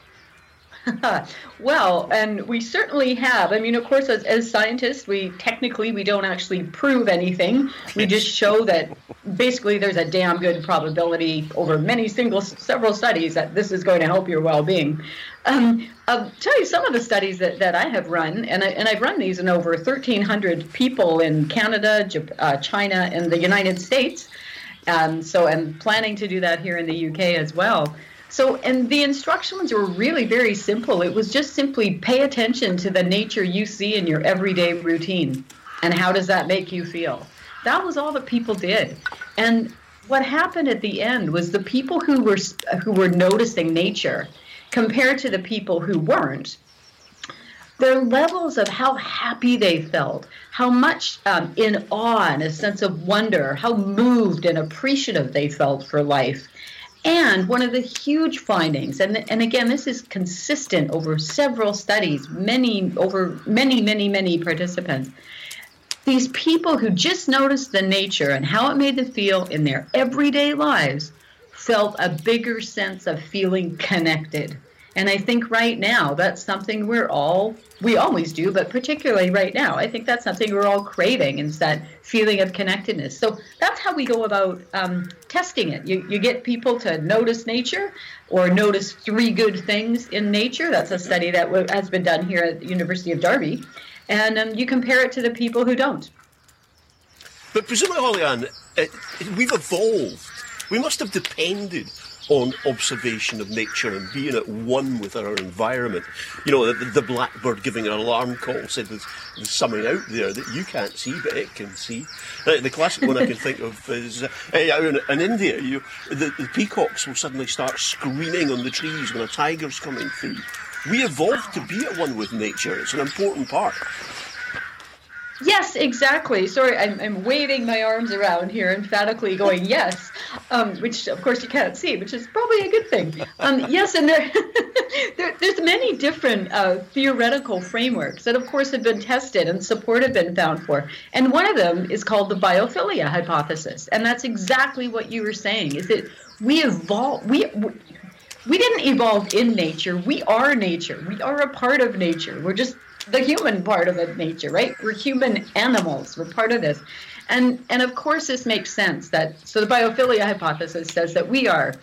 Speaker 17: Well, and we certainly have. I mean, of course, as, as scientists, we technically we don't actually prove anything. We just show that basically there's a damn good probability over many single several studies that this is going to help your well-being. Um, I'll tell you some of the studies that, that I have run, and, I, and I've run these in over thirteen hundred people in Canada, Japan, uh, China, and the United States. Um, so I'm planning to do that here in the U K as well. So, and the instructions were really very simple. It was just simply pay attention to the nature you see in your everyday routine. And how does that make you feel? That was all that people did. And what happened at the end was the people who were who were noticing nature compared to the people who weren't, their levels of how happy they felt, how much um, in awe and a sense of wonder, how moved and appreciative they felt for life. And one of the huge findings, and, and again, this is consistent over several studies, many over many, many, many participants, these people who just noticed the nature and how it made them feel in their everyday lives felt a bigger sense of feeling connected. And I think right now that's something we're all, we always do, but particularly right now, I think that's something we're all craving, is that feeling of connectedness. So that's how we go about um, testing it. You, you get people to notice nature or notice three good things in nature. That's a study that w- has been done here at the University of Derby. And um, you compare it to the people who don't.
Speaker 7: But presumably, Holly Ann, it, it, we've evolved. We must have depended on observation of nature and being at one with our environment. You know, the, the blackbird giving an alarm call said there's, there's something out there that you can't see, but it can see. Uh, the classic one I can think of is uh, in, in India, you, the, the peacocks will suddenly start screaming on the trees when a tiger's coming through. We evolved to be at one with nature. It's an important part.
Speaker 17: Yes, exactly. Sorry, I'm, I'm waving my arms around here, emphatically going yes, um, which of course you can't see, which is probably a good thing. Um, yes, and there, there, there's many different uh, theoretical frameworks that of course have been tested and support have been found for. And one of them is called the biophilia hypothesis. And that's exactly what you were saying, is that we evolve, we, we didn't evolve in nature, we are nature, we are a part of nature, we're just the human part of it, nature, right? We're human animals. We're part of this. And and of course this makes sense that, so the biophilia hypothesis says that we are,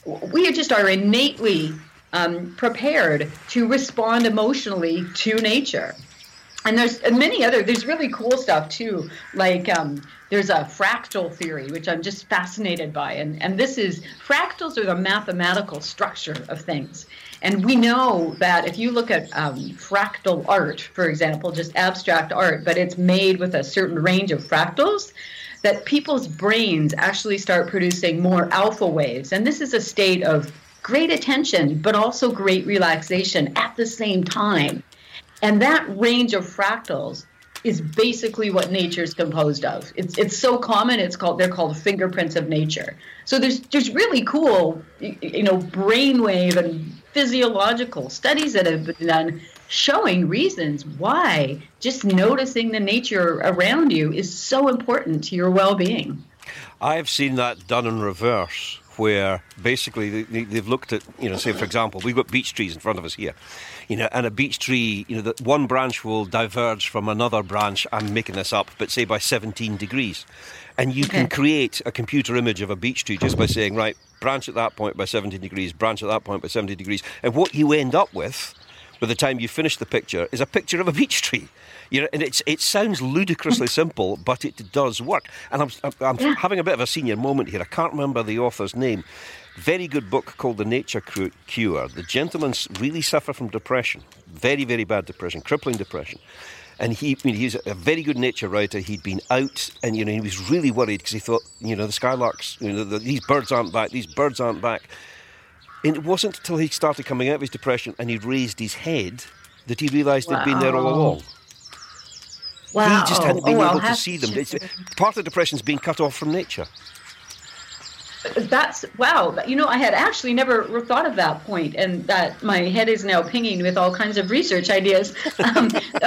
Speaker 17: we just are innately um, prepared to respond emotionally to nature. And there's and many other, there's really cool stuff too, like um, there's a fractal theory, which I'm just fascinated by. And, and this is, fractals are the mathematical structure of things. And we know that if you look at um, fractal art, for example, just abstract art, but it's made with a certain range of fractals, that people's brains actually start producing more alpha waves. And this is a state of great attention, but also great relaxation at the same time. And that range of fractals is basically what nature is composed of. It's it's so common. It's called they're called fingerprints of nature. So there's there's really cool, you know, brainwave and physiological studies that have been done showing reasons why just noticing the nature around you is so important to your well-being.
Speaker 6: I've seen that done in reverse, where basically they, they've looked at, you know, say for example, we've got beech trees in front of us here, you know, and a beech tree, you know, that one branch will diverge from another branch, I'm making this up, but say by seventeen degrees. And you can create a computer image of a beech tree just by saying, right, branch at that point by seventeen degrees, branch at that point by seventy degrees. And what you end up with, by the time you finish the picture, is a picture of a beech tree. You know, and it's it sounds ludicrously simple, but it does work. And I'm, I'm, I'm yeah. having a bit of a senior moment here. I can't remember the author's name. Very good book called The Nature Cure. The gentleman really suffered from depression. Very, very bad depression, crippling depression. And he, I mean, he's a very good nature writer. He'd been out, and you know, he was really worried because he thought, you know, the skylarks, you know, the, these birds aren't back. These birds aren't back. And it wasn't until he started coming out of his depression and he raised his head that he realised wow. they'd been there all along.
Speaker 17: Wow.
Speaker 6: He just hadn't been
Speaker 17: oh,
Speaker 6: able
Speaker 17: I'll
Speaker 6: to see them. It's, part of depression's being cut off from nature.
Speaker 17: That's, wow. You know, I had actually never thought of that point, and that my head is now pinging with all kinds of research ideas. Um,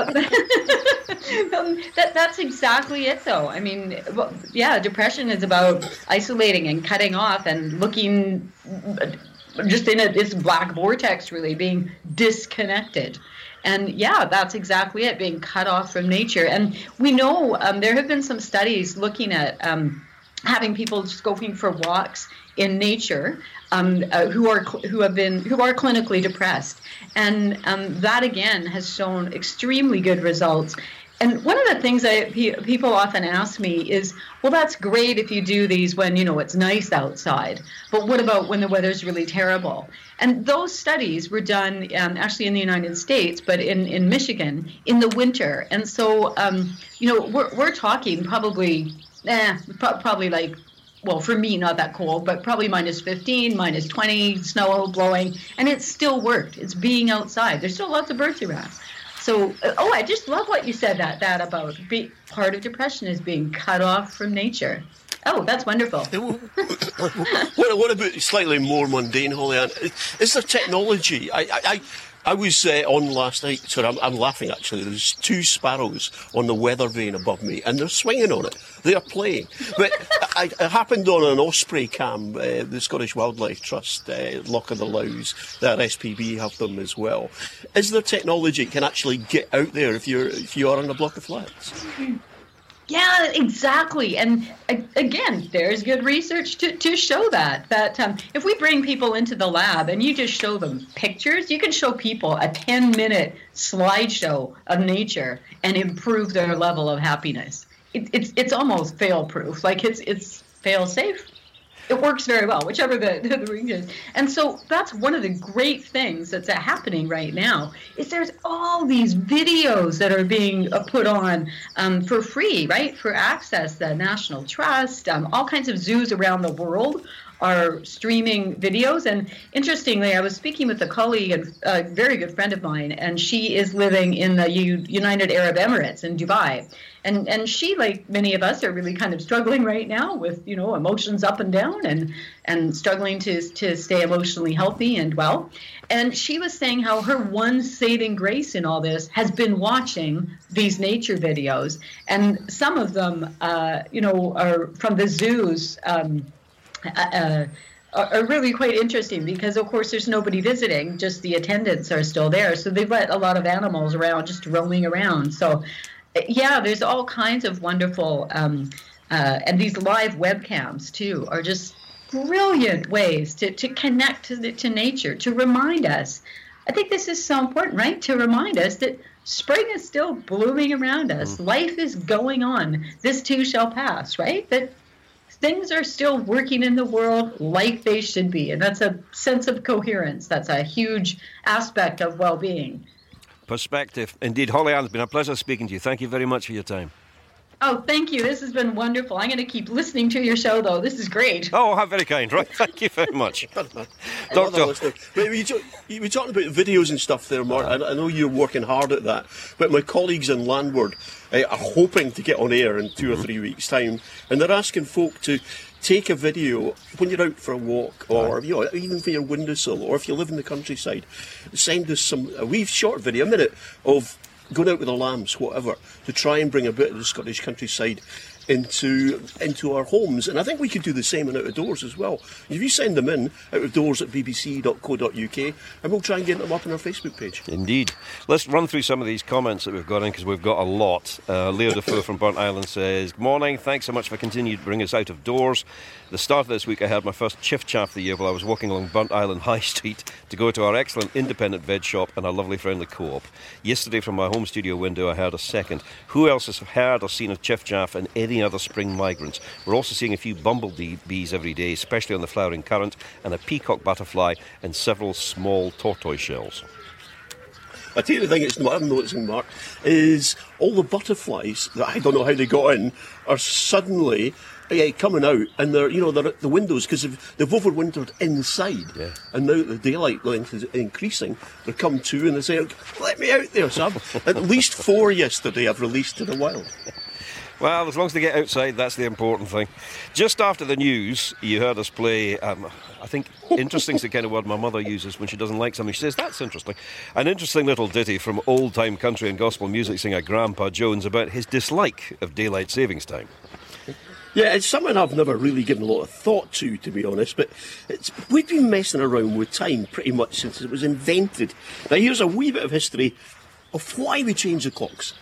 Speaker 17: that, that's exactly it, though. I mean, well, yeah, depression is about isolating and cutting off and looking just in a, this black vortex, really, being disconnected. And yeah, that's exactly it, being cut off from nature. And we know um, there have been some studies looking at um, having people just going for walks in nature um, uh, who are who have been who are clinically depressed, and um, that again has shown extremely good results. And one of the things that people often ask me is, well, that's great if you do these when, you know, it's nice outside, but what about when the weather's really terrible? And those studies were done um, actually in the United States, but in, in Michigan in the winter. And so, um, you know, we're, we're talking probably, eh, pro- probably like, well, for me, not that cold, but probably minus fifteen, minus twenty, snow blowing, and it still worked. It's being outside. There's still lots of birds around. So, oh, I just love what you said that that about be, part of depression is being cut off from nature. Oh, that's wonderful.
Speaker 7: what, what about slightly more mundane, Holly-Ann? Is there technology? I, I, I, I was uh, on last night, sorry, I'm, I'm laughing actually, there's two sparrows on the weather vane above me, and they're swinging on it. They are playing. But I, it happened on an osprey cam, uh, the Scottish Wildlife Trust, uh, Loch of the Lows, that S P B have them as well. Is there technology that can actually get out there if you're if you are on a block of flats?
Speaker 17: Yeah, exactly. And again, there's good research to, to show that, that um, if we bring people into the lab and you just show them pictures, you can show people a ten minute slideshow of nature and improve their level of happiness. It, it's it's almost fail proof. Like it's it's fail safe. it works very well, whichever the, the, the ring is. And so that's one of the great things that's happening right now, is there's all these videos that are being uh, put on um, for free, right, for access. The National Trust, um, all kinds of zoos around the world are streaming videos. And interestingly, I was speaking with a colleague and a very good friend of mine, and she is living in the U- United Arab Emirates in Dubai. And and she, like many of us, are really kind of struggling right now with, you know, emotions up and down and and struggling to to stay emotionally healthy and well. And she was saying how her one saving grace in all this has been watching these nature videos. And some of them, uh, you know, are from the zoos, um, uh, are really quite interesting because, of course, there's nobody visiting, just the attendants are still there. So they've let a lot of animals around, just roaming around. So yeah, there's all kinds of wonderful, um, uh, and these live webcams, too, are just brilliant ways to, to connect to, the, to nature, to remind us. I think this is so important, right? To remind us that spring is still blooming around us. Mm. Life is going on. This too shall pass, right? That things are still working in the world like they should be. And that's a sense of coherence. That's a huge aspect of well-being.
Speaker 18: Perspective. Indeed, Holly Ann, it's been a pleasure speaking to you. Thank you very much for your time.
Speaker 17: Oh, thank you. This has been wonderful. I'm going to keep listening to your show, though. This is great.
Speaker 18: Oh, how very kind, right? Thank you very much.
Speaker 7: Doctor. We were talking about videos and stuff there, Mark. I, I know you're working hard at that, but my colleagues in Landward uh, are hoping to get on air in two mm-hmm. or three weeks' time, and they're asking folk to take a video when you're out for a walk, or you know, even for your windowsill, or if you live in the countryside. Send us some a wee short video, a minute, of going out with the lambs, whatever, to try and bring a bit of the Scottish countryside into into our homes. And I think we could do the same in out of doors as well. If you send them in, out of doors at b b c dot co dot u k, and we'll try and get them up on our Facebook page.
Speaker 18: Indeed. Let's run through some of these comments that we've got in, because we've got a lot. Uh, Leo Defoe from Burnt Island says, "Good morning, thanks so much for continuing to bring us out of doors. The start of this week I had my first chiff chaff of the year while I was walking along Burnt Island High Street to go to our excellent independent veg shop and our lovely friendly co-op. Yesterday from my home studio window I heard a second. Who else has heard or seen a chiff chaff and any other spring migrants? We're also seeing a few bumblebee bees every day, especially on the flowering currant, and a peacock butterfly and several small tortoise shells."
Speaker 7: I tell you the thing, it's what I'm noticing, Mark, is all the butterflies that I don't know how they got in are suddenly yeah, coming out, and they're you know they're at the windows because they've, they've overwintered inside, yeah. And now the daylight length is increasing. They're come to and they say, "Let me out there, son." At least four yesterday I've released to the wild.
Speaker 18: Well, as long as they get outside, that's the important thing. Just after the news, you heard us play, um, I think, interesting's the kind of word my mother uses when she doesn't like something. She says, "That's interesting." An interesting little ditty from old-time country and gospel music singer Grandpa Jones about his dislike of daylight savings time.
Speaker 7: Yeah, it's something I've never really given a lot of thought to, to be honest, but it's, we've been messing around with time pretty much since it was invented. Now, here's a wee bit of history of why we changed the clocks.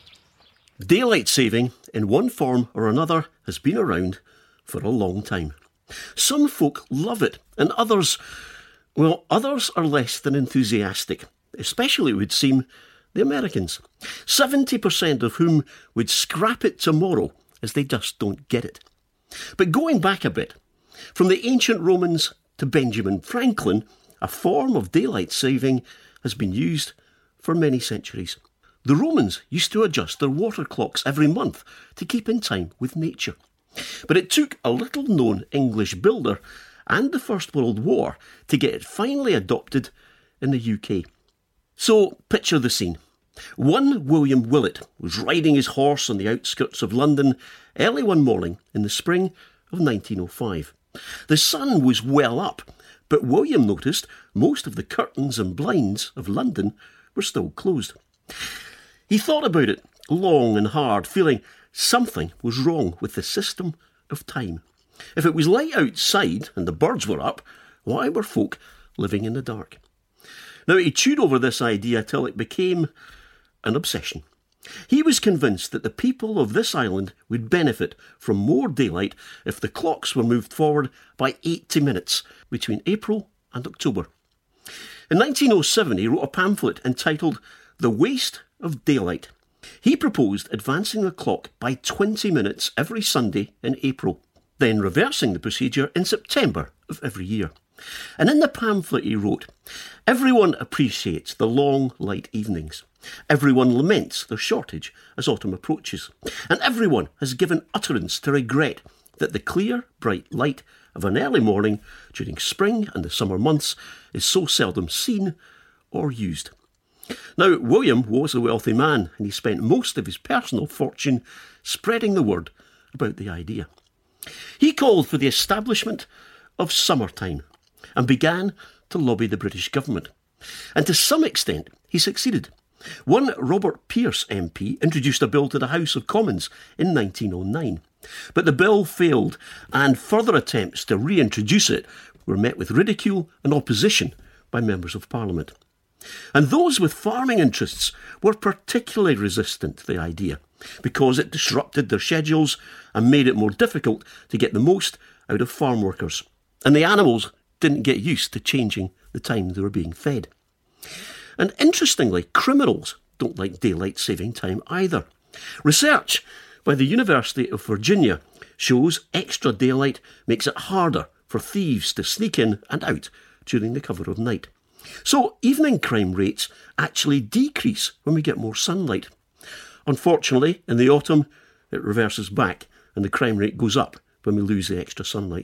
Speaker 7: Daylight saving, in one form or another, has been around for a long time. Some folk love it, and others, well, others are less than enthusiastic, especially, it would seem, the Americans, seventy percent of whom would scrap it tomorrow as they just don't get it. But going back a bit, from the ancient Romans to Benjamin Franklin, a form of daylight saving has been used for many centuries. The Romans used to adjust their water clocks every month to keep in time with nature. But it took a little-known English builder and the First World War to get it finally adopted in the U K. So, picture the scene. One William Willett was riding his horse on the outskirts of London early one morning in the spring of nineteen oh five. The sun was well up, but William noticed most of the curtains and blinds of London were still closed. He thought about it long and hard, feeling something was wrong with the system of time. If it was light outside and the birds were up, why were folk living in the dark? Now, he chewed over this idea till it became an obsession. He was convinced that the people of this island would benefit from more daylight if the clocks were moved forward by eighty minutes between April and October. In nineteen oh seven, he wrote a pamphlet entitled The Waste of Daylight. He proposed advancing the clock by twenty minutes every Sunday in April. then reversing the procedure in September of every year. And in the pamphlet he wrote, "Everyone appreciates the long, light evenings. Everyone laments their shortage as autumn approaches. And everyone has given utterance to regret that the clear, bright light of an early morning during spring and the summer months is so seldom seen or used." Now, William was a wealthy man, and he spent most of his personal fortune spreading the word about the idea. He called for the establishment of summertime and began to lobby the British government. And to some extent, he succeeded. One Robert Pearce M P introduced a bill to the House of Commons in nineteen oh nine. But the bill failed, and further attempts to reintroduce it were met with ridicule and opposition by members of Parliament. And those with farming interests were particularly resistant to the idea, because it disrupted their schedules and made it more difficult to get the most out of farm workers. And the animals didn't get used to changing the time they were being fed. And interestingly, criminals don't like daylight saving time either. Research by the University of Virginia shows extra daylight makes it harder for thieves to sneak in and out during the cover of night. So evening crime rates actually decrease when we get more sunlight. Unfortunately, in the autumn, it reverses back and the crime rate goes up when we lose the extra sunlight.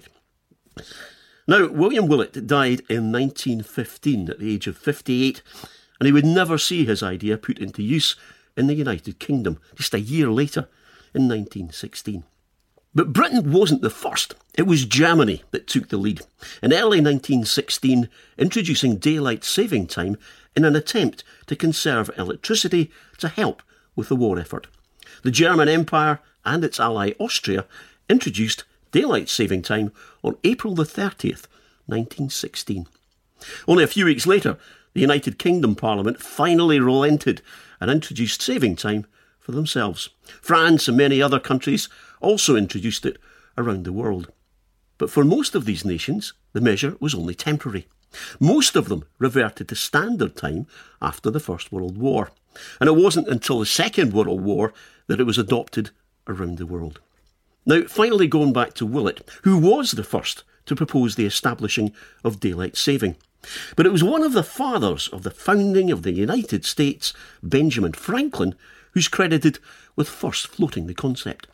Speaker 7: Now, William Willett died in nineteen fifteen at the age of fifty-eight, and he would never see his idea put into use in the United Kingdom, just a year later, in nineteen sixteen. But Britain wasn't the first. It was Germany that took the lead in early nineteen sixteen, introducing daylight saving time in an attempt to conserve electricity to help with the war effort. The German Empire and its ally Austria introduced daylight saving time on April the thirtieth, nineteen sixteen. Only a few weeks later, the United Kingdom Parliament finally relented and introduced saving time for themselves. France and many other countries also introduced it around the world. But for most of these nations, the measure was only temporary. Most of them reverted to standard time after the First World War. And it wasn't until the Second World War that it was adopted around the world. Now, finally going back to Willett, who was the first to propose the establishing of daylight saving. But it was one of the fathers of the founding of the United States, Benjamin Franklin, who's credited with first floating the concept.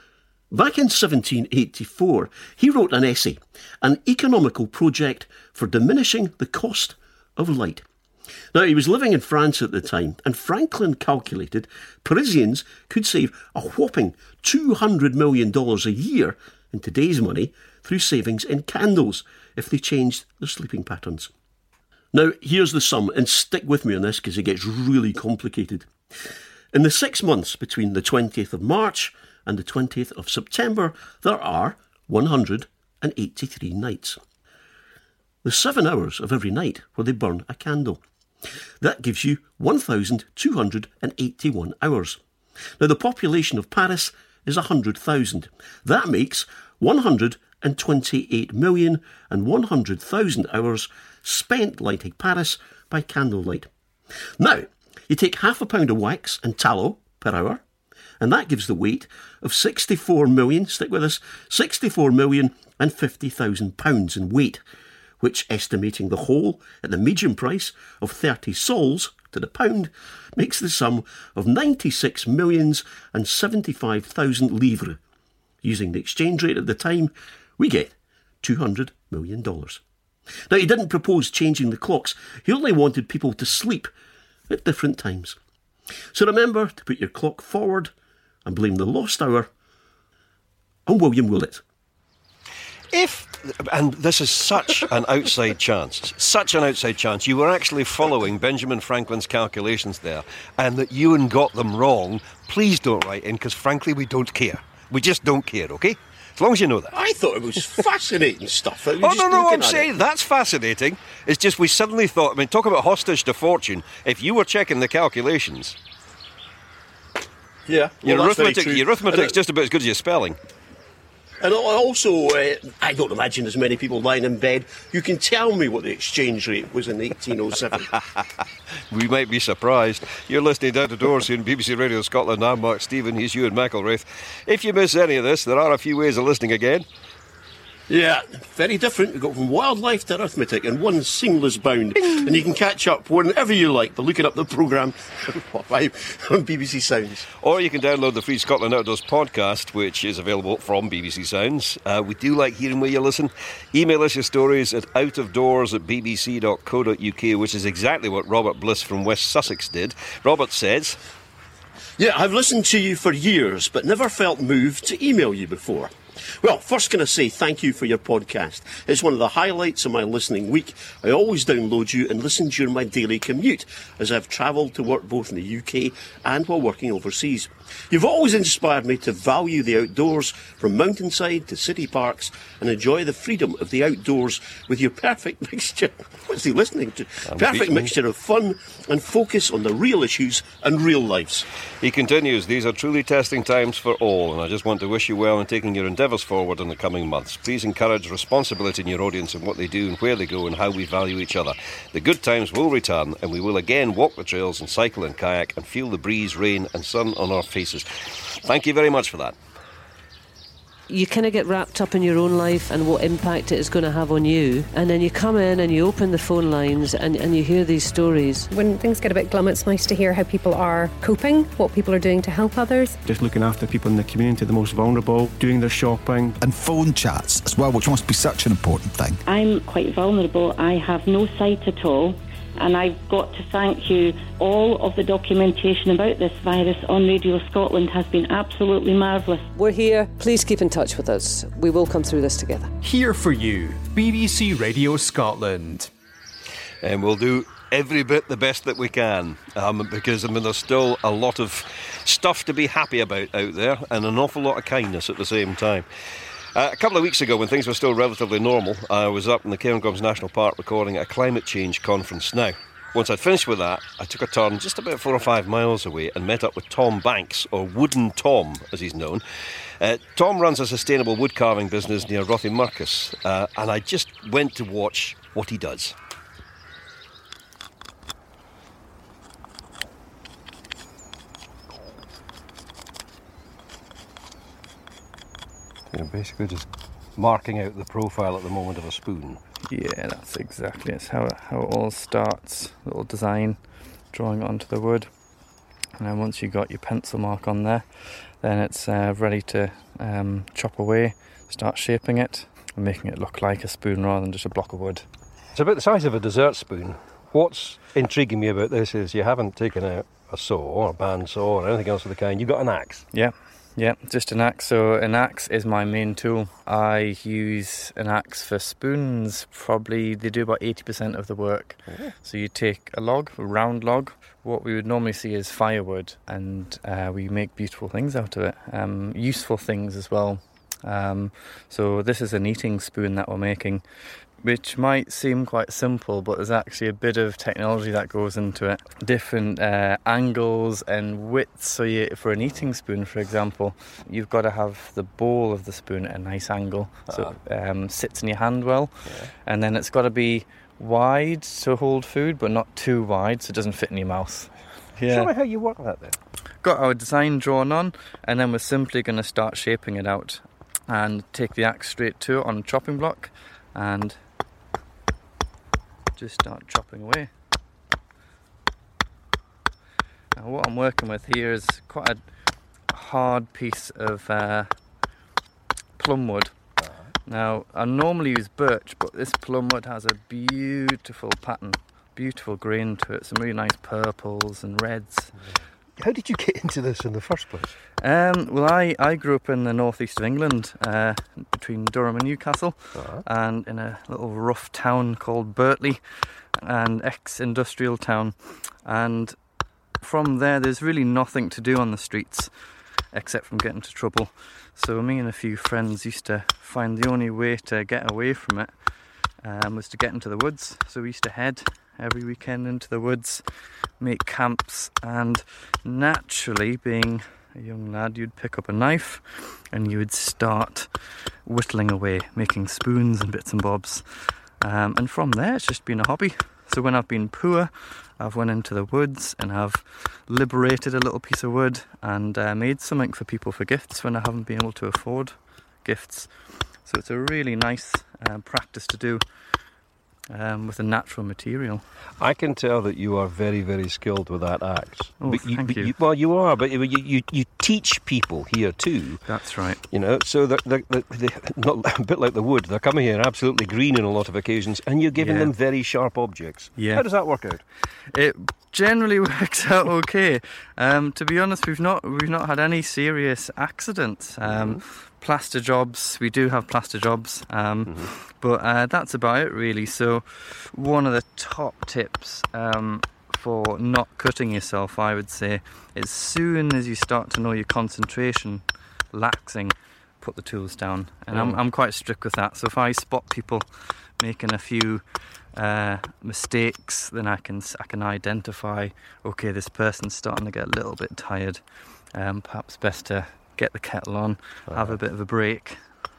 Speaker 7: Back in seventeen eighty-four, he wrote an essay, An Economical Project for Diminishing the Cost of Light. Now, he was living in France at the time, and Franklin calculated Parisians could save a whopping two hundred million dollars a year in today's money through savings in candles if they changed their sleeping patterns. Now, here's the sum, and stick with me on this because it gets really complicated. In the six months between the twentieth of March and the twentieth of September, there are one hundred eighty-three nights. There's seven hours of every night where they burn a candle. That gives you one thousand two hundred eighty-one hours. Now, the population of Paris is one hundred thousand. That makes one hundred twenty-eight million one hundred thousand hours spent lighting Paris by candlelight. Now, you take half a pound of wax and tallow per hour, and that gives the weight of sixty-four million, stick with us, sixty-four million and fifty thousand pounds in weight, which, estimating the whole at the median price of thirty sols to the pound, makes the sum of ninety-six millions and seventy-five thousand livres. Using the exchange rate at the time, we get two hundred million dollars. Now, he didn't propose changing the clocks. He only wanted people to sleep at different times. So remember to put your clock forward and blame the lost hour on William Willett.
Speaker 18: If, and this is such an outside chance, such an outside chance, you were actually following Benjamin Franklin's calculations there, and that Ewan got them wrong, please don't write in, because frankly we don't care. We just don't care, OK? As long as you know that.
Speaker 7: I thought it was fascinating stuff.
Speaker 18: Oh, no, no, I'm saying that's fascinating. It's just we suddenly thought, I mean, talk about hostage to fortune. If you were checking the calculations...
Speaker 7: Yeah. Well,
Speaker 18: your arithmetic, your arithmetic's just about as good as your spelling.
Speaker 7: And also, uh, I don't imagine as many people lying in bed. You can tell me what the exchange rate was in eighteen oh seven.
Speaker 18: We might be surprised. You're listening Down to Doors here on B B C Radio Scotland. I'm Mark Stephen. He's Ewan McElraith. If you miss any of this, there are a few ways of listening again.
Speaker 7: Yeah, very different. We've got from wildlife to arithmetic in one seamless bound. And you can catch up whenever you like by looking up the programme on B B C Sounds.
Speaker 18: Or you can download the free Scotland Outdoors podcast, which is available from B B C Sounds. Uh, we do like hearing where you listen. Email us your stories at outofdoors at b b c dot co dot u k, which is exactly what Robert Bliss from West Sussex did. Robert says...
Speaker 7: Yeah, I've listened to you for years, but never felt moved to email you before. Well, first can I say thank you for your podcast. It's one of the highlights of my listening week. I always download you and listen during my daily commute, as I've travelled to work both in the U K and while working overseas. You've always inspired me to value the outdoors, from mountainside to city parks, and enjoy the freedom of the outdoors with your perfect mixture. What's he listening to?
Speaker 18: I'm
Speaker 7: perfect mixture of fun and focus on the real issues and real lives.
Speaker 18: He continues, these are truly testing times for all, and I just want to wish you well in taking your endeavours forward in the coming months. Please encourage responsibility in your audience in what they do and where they go and how we value each other. The good times will return, and we will again walk the trails and cycle and kayak and feel the breeze, rain and sun on our faces. Thank you very much for that.
Speaker 19: You kind of get wrapped up in your own life and what impact it is going to have on you, and then you come in and you open the phone lines and, and you hear these stories.
Speaker 20: When things get a bit glum, it's nice to hear how people are coping, what people are doing to help others.
Speaker 21: Just looking after people in the community, the most vulnerable, doing their shopping.
Speaker 22: And phone chats as well, which must be such an important thing.
Speaker 23: I'm quite vulnerable. I have no sight at all. And I've got to thank you. All of the documentation about this virus on Radio Scotland has been absolutely marvellous.
Speaker 19: We're here. Please keep in touch with us. We will come through this together.
Speaker 24: Here for you, B B C Radio Scotland.
Speaker 18: And we'll do every bit the best that we can, um, because I mean there's still a lot of stuff to be happy about out there, and an awful lot of kindness at the same time. Uh, a couple of weeks ago, when things were still relatively normal, I was up in the Cairngorms National Park recording a climate change conference. Now, once I'd finished with that, I took a turn just about four or five miles away and met up with Tom Banks, or Wooden Tom, as he's known. Uh, Tom runs a sustainable wood carving business near Rothiemurchus, uh, and I just went to watch what he does. You're basically just marking out the profile at the moment of a spoon.
Speaker 25: Yeah, that's exactly it's how it, how it all starts. Little design, drawing it onto the wood, and then once you've got your pencil mark on there, then it's uh, ready to um, chop away, start shaping it, and making it look like a spoon rather than just a block of wood.
Speaker 18: It's about the size of a dessert spoon. What's intriguing me about this is you haven't taken out a saw or a bandsaw or anything else of the kind. You've got an axe.
Speaker 25: Yeah. Yeah, just an axe. So an axe is my main tool. I use an axe for spoons. Probably they do about eighty percent of the work. Oh. So you take a log, a round log. What we would normally see is firewood, and uh, we make beautiful things out of it. Um, useful things as well. Um, so this is an eating spoon that we're making, which might seem quite simple, but there's actually a bit of technology that goes into it. Different uh, angles and widths. So you, for an eating spoon, for example, you've got to have the bowl of the spoon at a nice angle, so it um, sits in your hand well. Yeah. And then it's got to be wide to hold food, but not too wide so it doesn't fit in your mouth.
Speaker 18: Yeah. Show me how you work that then.
Speaker 25: Got our design drawn on, and then we're simply going to start shaping it out and take the axe straight to it on a chopping block and just start chopping away. Now what I'm working with here is quite a hard piece of uh, plum wood. Uh-huh. Now I normally use birch, but this plum wood has a beautiful pattern, beautiful grain to it, some really nice purples and reds.
Speaker 18: How did you get into this in the first place?
Speaker 25: Um, well, I, I grew up in the northeast of England, uh, between Durham and Newcastle, uh-huh. and in a little rough town called Birtley, an ex-industrial town. And from there, there's really nothing to do on the streets, except from getting into trouble. So me and a few friends used to find the only way to get away from it um, was to get into the woods. So we used to head every weekend into the woods, make camps, and naturally, being a young lad, you'd pick up a knife and you would start whittling away, making spoons and bits and bobs. Um, and from there, it's just been a hobby. So when I've been poor, I've went into the woods and I've liberated a little piece of wood and uh, made something for people for gifts when I haven't been able to afford gifts. So it's a really nice uh, practice to do um, with a natural material.
Speaker 18: I can tell that you are very, very skilled with that axe.
Speaker 25: Oh,
Speaker 18: but
Speaker 25: thank
Speaker 18: but
Speaker 25: you.
Speaker 18: Well, you are, but you, you, you teach people here too.
Speaker 25: That's right.
Speaker 18: You know, so they're, they're, they're, they're not a bit like the wood. They're coming here absolutely green on a lot of occasions, and you're giving
Speaker 25: Yeah.
Speaker 18: them very sharp objects.
Speaker 25: Yeah.
Speaker 18: How does that work out?
Speaker 25: It generally works out okay. Um, to be honest, we've not we've not had any serious accidents. Um,
Speaker 18: Mm-hmm.
Speaker 25: Plaster jobs, we do have plaster jobs, um,
Speaker 18: Mm-hmm.
Speaker 25: but uh, that's about it really. So one of the top tips um, for not cutting yourself, I would say, as soon as you start to know your concentration laxing, put the tools down. And I'm,
Speaker 18: Mm.
Speaker 25: I'm quite strict with that. So if I spot people making a few uh, mistakes, then I can I can identify, okay, this person's starting to get a little bit tired. Um, perhaps best to get the kettle on, have a bit of a break.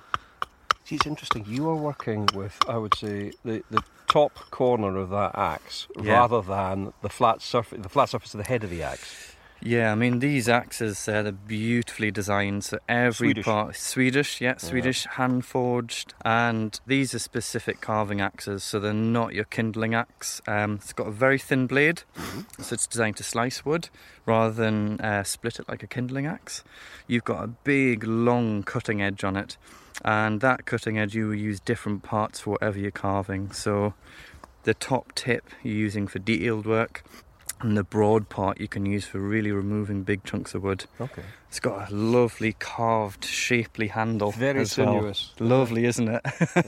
Speaker 18: See, it's interesting. You are working with, I would say, the, the top corner of that axe
Speaker 25: Yeah.
Speaker 18: rather than the flat surface, the flat surface of the head of the axe.
Speaker 25: Yeah, I mean, these axes, uh, they're beautifully designed, so every
Speaker 18: Swedish.
Speaker 25: part... Swedish, yeah,
Speaker 18: Yeah.
Speaker 25: Swedish, hand-forged, and these are specific carving axes, so they're not your kindling axe. Um, it's got a very thin blade,
Speaker 18: Mm-hmm.
Speaker 25: so it's designed to slice wood, rather than uh, split it like a kindling axe. You've got a big, long cutting edge on it, and that cutting edge, you will use different parts for whatever you're carving, so the top tip you're using for detailed work, and the broad part you can use for really removing big chunks of wood.
Speaker 18: Okay.
Speaker 25: It's got a lovely carved, shapely handle.
Speaker 18: Very
Speaker 25: as well.
Speaker 18: sinuous.
Speaker 25: Lovely, isn't it?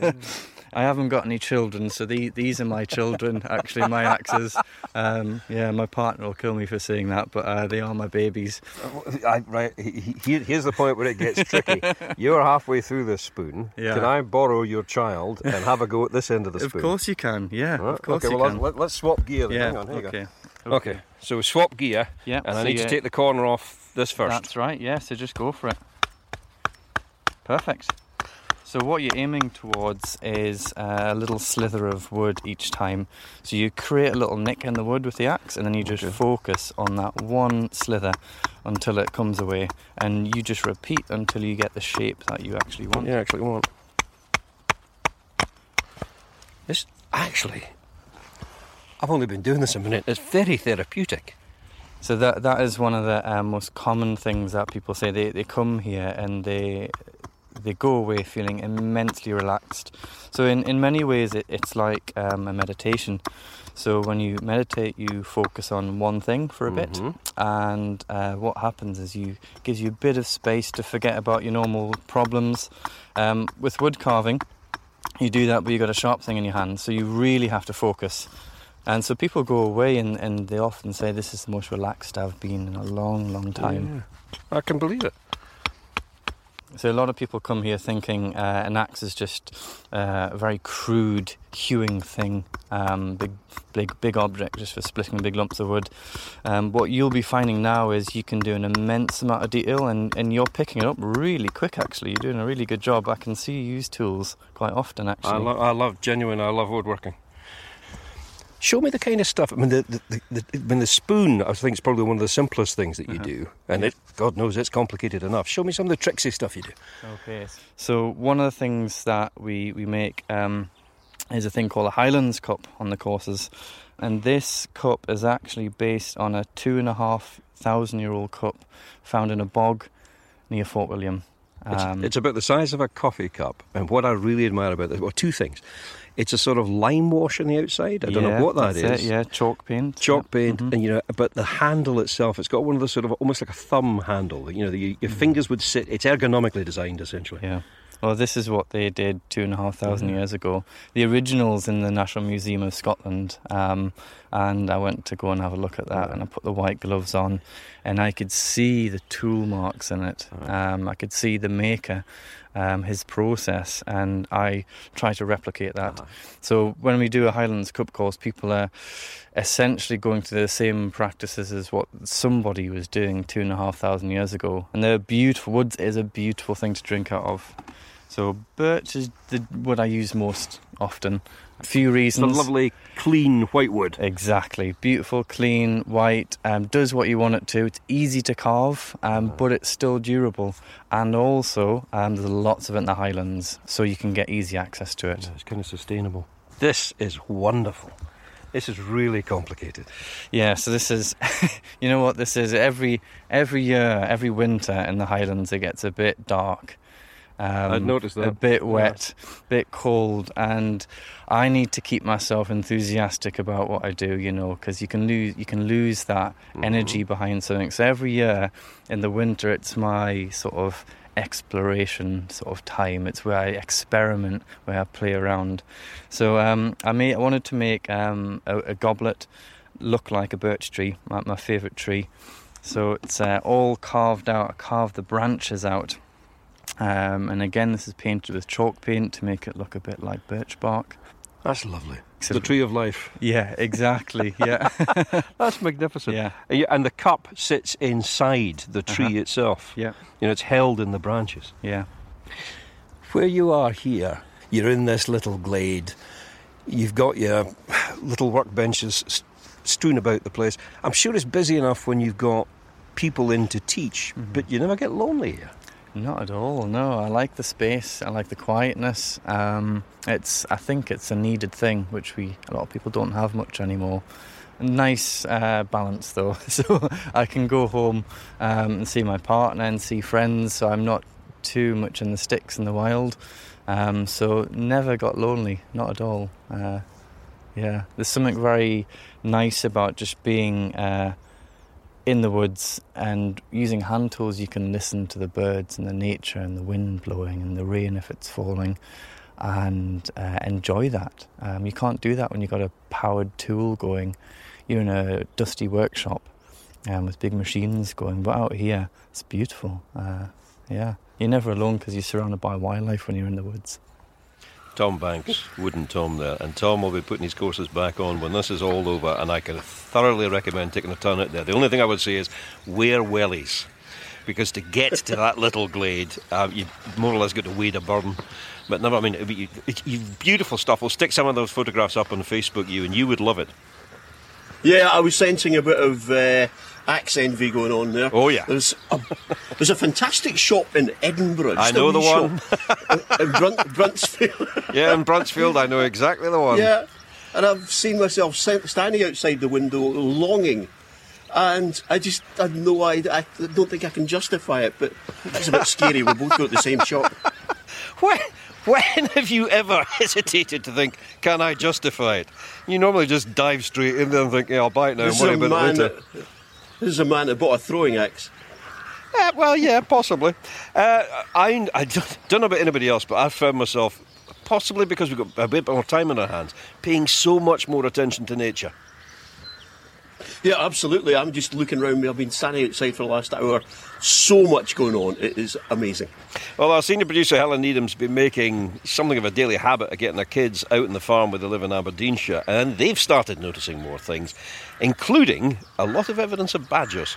Speaker 25: I haven't got any children, so the, these are my children, actually, my axes. Um, yeah, my partner will kill me for saying that, but uh, they are my babies.
Speaker 18: I, right, he, he- here, here's the point where it gets tricky. You're halfway through this spoon.
Speaker 25: Yeah.
Speaker 18: Can I borrow your child and have a go at this end of the
Speaker 25: Of
Speaker 18: spoon?
Speaker 25: course you can, yeah,
Speaker 18: Right,
Speaker 25: of course
Speaker 18: okay,
Speaker 25: you
Speaker 18: well,
Speaker 25: can.
Speaker 18: Let, let's swap gear then.
Speaker 25: Yeah,
Speaker 18: Hang on, here you
Speaker 25: okay.
Speaker 18: go. Okay, so we swap gear,
Speaker 25: Yeah,
Speaker 18: and I
Speaker 25: so
Speaker 18: need
Speaker 25: you-
Speaker 18: to take the corner off this first.
Speaker 25: That's right, yeah, so just go for it. Perfect. So what you're aiming towards is a little slither of wood each time. So you create a little nick in the wood with the axe, and then you just focus on that one slither until it comes away, and you just repeat until you get the shape that you actually want.
Speaker 18: You actually want. This actually, I've only been doing this a minute. It's very therapeutic.
Speaker 25: So that that is one of the um, most common things that people say. They they come here and they they go away feeling immensely relaxed. So in, in many ways it, it's like um, a meditation. So when you meditate, you focus on one thing for a bit,
Speaker 18: Mhm.
Speaker 25: and uh, what happens is you gives you a bit of space to forget about your normal problems. Um, with wood carving, you do that, but you've got a sharp thing in your hand, so you really have to focus. And so people go away and, and they often say, this is the most relaxed I've been in a long, long time.
Speaker 18: Yeah, I can believe it.
Speaker 25: So a lot of people come here thinking uh, an axe is just uh, a very crude hewing thing, um, big, big, big object just for splitting big lumps of wood. Um, what you'll be finding now is you can do an immense amount of detail, and, and you're picking it up really quick. Actually, you're doing a really good job. I can see you use tools quite often. Actually,
Speaker 18: I, lo- I love genuine. I love woodworking. Show me the kind of stuff. I mean, the, the, the, the, I mean, the spoon, I think, is probably one of the simplest things that you
Speaker 25: Uh-huh.
Speaker 18: do. And it, God knows it's complicated enough. Show me some of the tricksy stuff you do.
Speaker 25: Okay. So one of the things that we, we make um, is a thing called a Highlands cup on the courses. And this cup is actually based on a two and a half thousand year old cup found in a bog near Fort William.
Speaker 18: It's,
Speaker 25: Um,
Speaker 18: it's about the size of a coffee cup. And what I really admire about this, well, two things. It's a sort of lime wash on the outside. I don't
Speaker 25: Yeah,
Speaker 18: know what that
Speaker 25: that's
Speaker 18: is.
Speaker 25: it, yeah, chalk paint.
Speaker 18: Chalk
Speaker 25: yeah.
Speaker 18: paint,
Speaker 25: Mhm.
Speaker 18: and you know, but the handle itself, it's got one of the sort of almost like a thumb handle. You know, the, your fingers would sit. It's ergonomically designed, essentially.
Speaker 25: Yeah. Well, this is what they did two and a half thousand
Speaker 18: Mhm.
Speaker 25: years ago. The original's in the National Museum of Scotland, um, and I went to go and have a look at that, and I put the white gloves on, and I could see the tool marks in it. Um, I could see the maker, um, his process, and I try to replicate that. So when we do a Highlands Cup course, people are essentially going through the same practices as what somebody was doing two and a half thousand years ago. And they're beautiful. Wood is a beautiful thing to drink out of. So birch is the wood I use most often. A few reasons.
Speaker 18: It's a lovely, clean white wood.
Speaker 25: Exactly. Beautiful, clean, white, um, does what you want it to. It's easy to carve, um, oh. but it's still durable. And also, um, there's lots of it in the Highlands, so you can get easy access to it.
Speaker 18: Yeah, it's kind of sustainable. This is wonderful. This is really complicated.
Speaker 25: Yeah, so this is, you know what this is? Every every year, every winter in the Highlands, it gets a bit dark. Um,
Speaker 18: I'd noticed that.
Speaker 25: A bit wet, a yeah. bit cold, and I need to keep myself enthusiastic about what I do, you know, because you can lose you can lose that mm-hmm. energy behind something. So every year in the winter, it's my sort of exploration sort of time. It's where I experiment, where I play around. So um, I made, I wanted to make um, a, a goblet look like a birch tree, my, my favourite tree. So it's uh, all carved out. I carved the branches out. Um, and again, this is painted with chalk paint to make it look a bit like birch bark.
Speaker 18: That's lovely. So, the tree of life.
Speaker 25: Yeah, exactly. Yeah,
Speaker 18: that's magnificent.
Speaker 25: Yeah,
Speaker 18: and the cup sits inside the tree
Speaker 25: uh-huh.
Speaker 18: itself.
Speaker 25: Yeah,
Speaker 18: you know, it's held in the branches.
Speaker 25: Yeah.
Speaker 18: Where you are here, you're in this little glade. You've got your little workbenches st- strewn about the place. I'm sure it's busy enough when you've got people in to teach, mm-hmm. but you never get lonely here.
Speaker 25: Not at all, no. I like the space, I like the quietness. Um, it's, I think it's a needed thing, which we a lot of people don't have much anymore. A nice uh, balance though, so I can go home um, and see my partner and see friends, so I'm not too much in the sticks in the wild. Um, so never got lonely, not at all. Uh, yeah, there's something very nice about just being Uh, in the woods and using hand tools. You can listen to the birds and the nature and the wind blowing and the rain if it's falling and uh, enjoy that. Um, you can't do that when you've got a powered tool going. You're in a dusty workshop um, with big machines going, but out here it's beautiful. Uh, yeah, you're never alone because you're surrounded by wildlife when you're in the woods.
Speaker 18: Tom Banks, Wooden Tom there, and Tom will be putting his courses back on when this is all over, and I can thoroughly recommend taking a turn out there. The only thing I would say is wear wellies, because to get to that little glade, um, you've more or less got to wade a burn. But never, I mean, it'd be, it, it, beautiful stuff. We'll stick some of those photographs up on Facebook, you, and you would love it.
Speaker 7: Yeah, I was sensing a bit of uh, axe envy going on there.
Speaker 18: Oh, yeah.
Speaker 7: There's a, there's a fantastic shop in Edinburgh.
Speaker 18: I know the one.
Speaker 7: in Brunt, Bruntsfield.
Speaker 18: Yeah, in Bruntsfield, I know exactly the one.
Speaker 7: Yeah, and I've seen myself standing outside the window longing, and I just I have no idea. I don't think I can justify it, but it's a bit scary. We both go to the same shop.
Speaker 18: When, when have you ever hesitated to think, can I justify it? You normally just dive straight in there and think, yeah, I'll buy it now and worry about it later.
Speaker 7: That, this is a man that bought a throwing axe.
Speaker 18: Uh, well, yeah, possibly. Uh, I, I don't know about anybody else, but I've found myself, possibly because we've got a bit more time on our hands, paying so much more attention to nature.
Speaker 7: Yeah, absolutely. I'm just looking around me. I've been standing outside for the last hour. So much going on. It is amazing.
Speaker 18: Well, our senior producer, Helen Needham's been making something of a daily habit of getting their kids out in the farm where they live in Aberdeenshire, and they've started noticing more things, including a lot of evidence of badgers.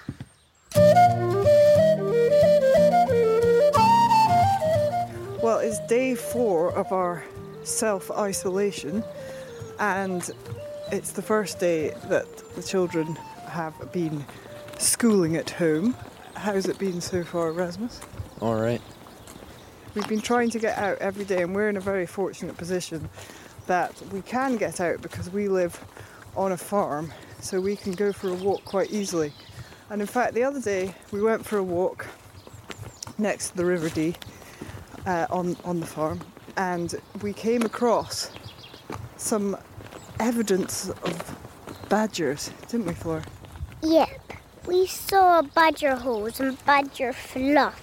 Speaker 1: Well, it's day four of our self-isolation, and it's the first day that the children have been schooling at home. How's it been so far, Rasmus?
Speaker 13: All right.
Speaker 1: We've been trying to get out every day, and we're in a very fortunate position that we can get out because we live on a farm, so we can go for a walk quite easily. And in fact, the other day we went for a walk next to the River Dee uh, on, on the farm, and we came across some evidence of badgers, didn't we, Flora?
Speaker 2: Yep. We saw badger holes and badger fluff.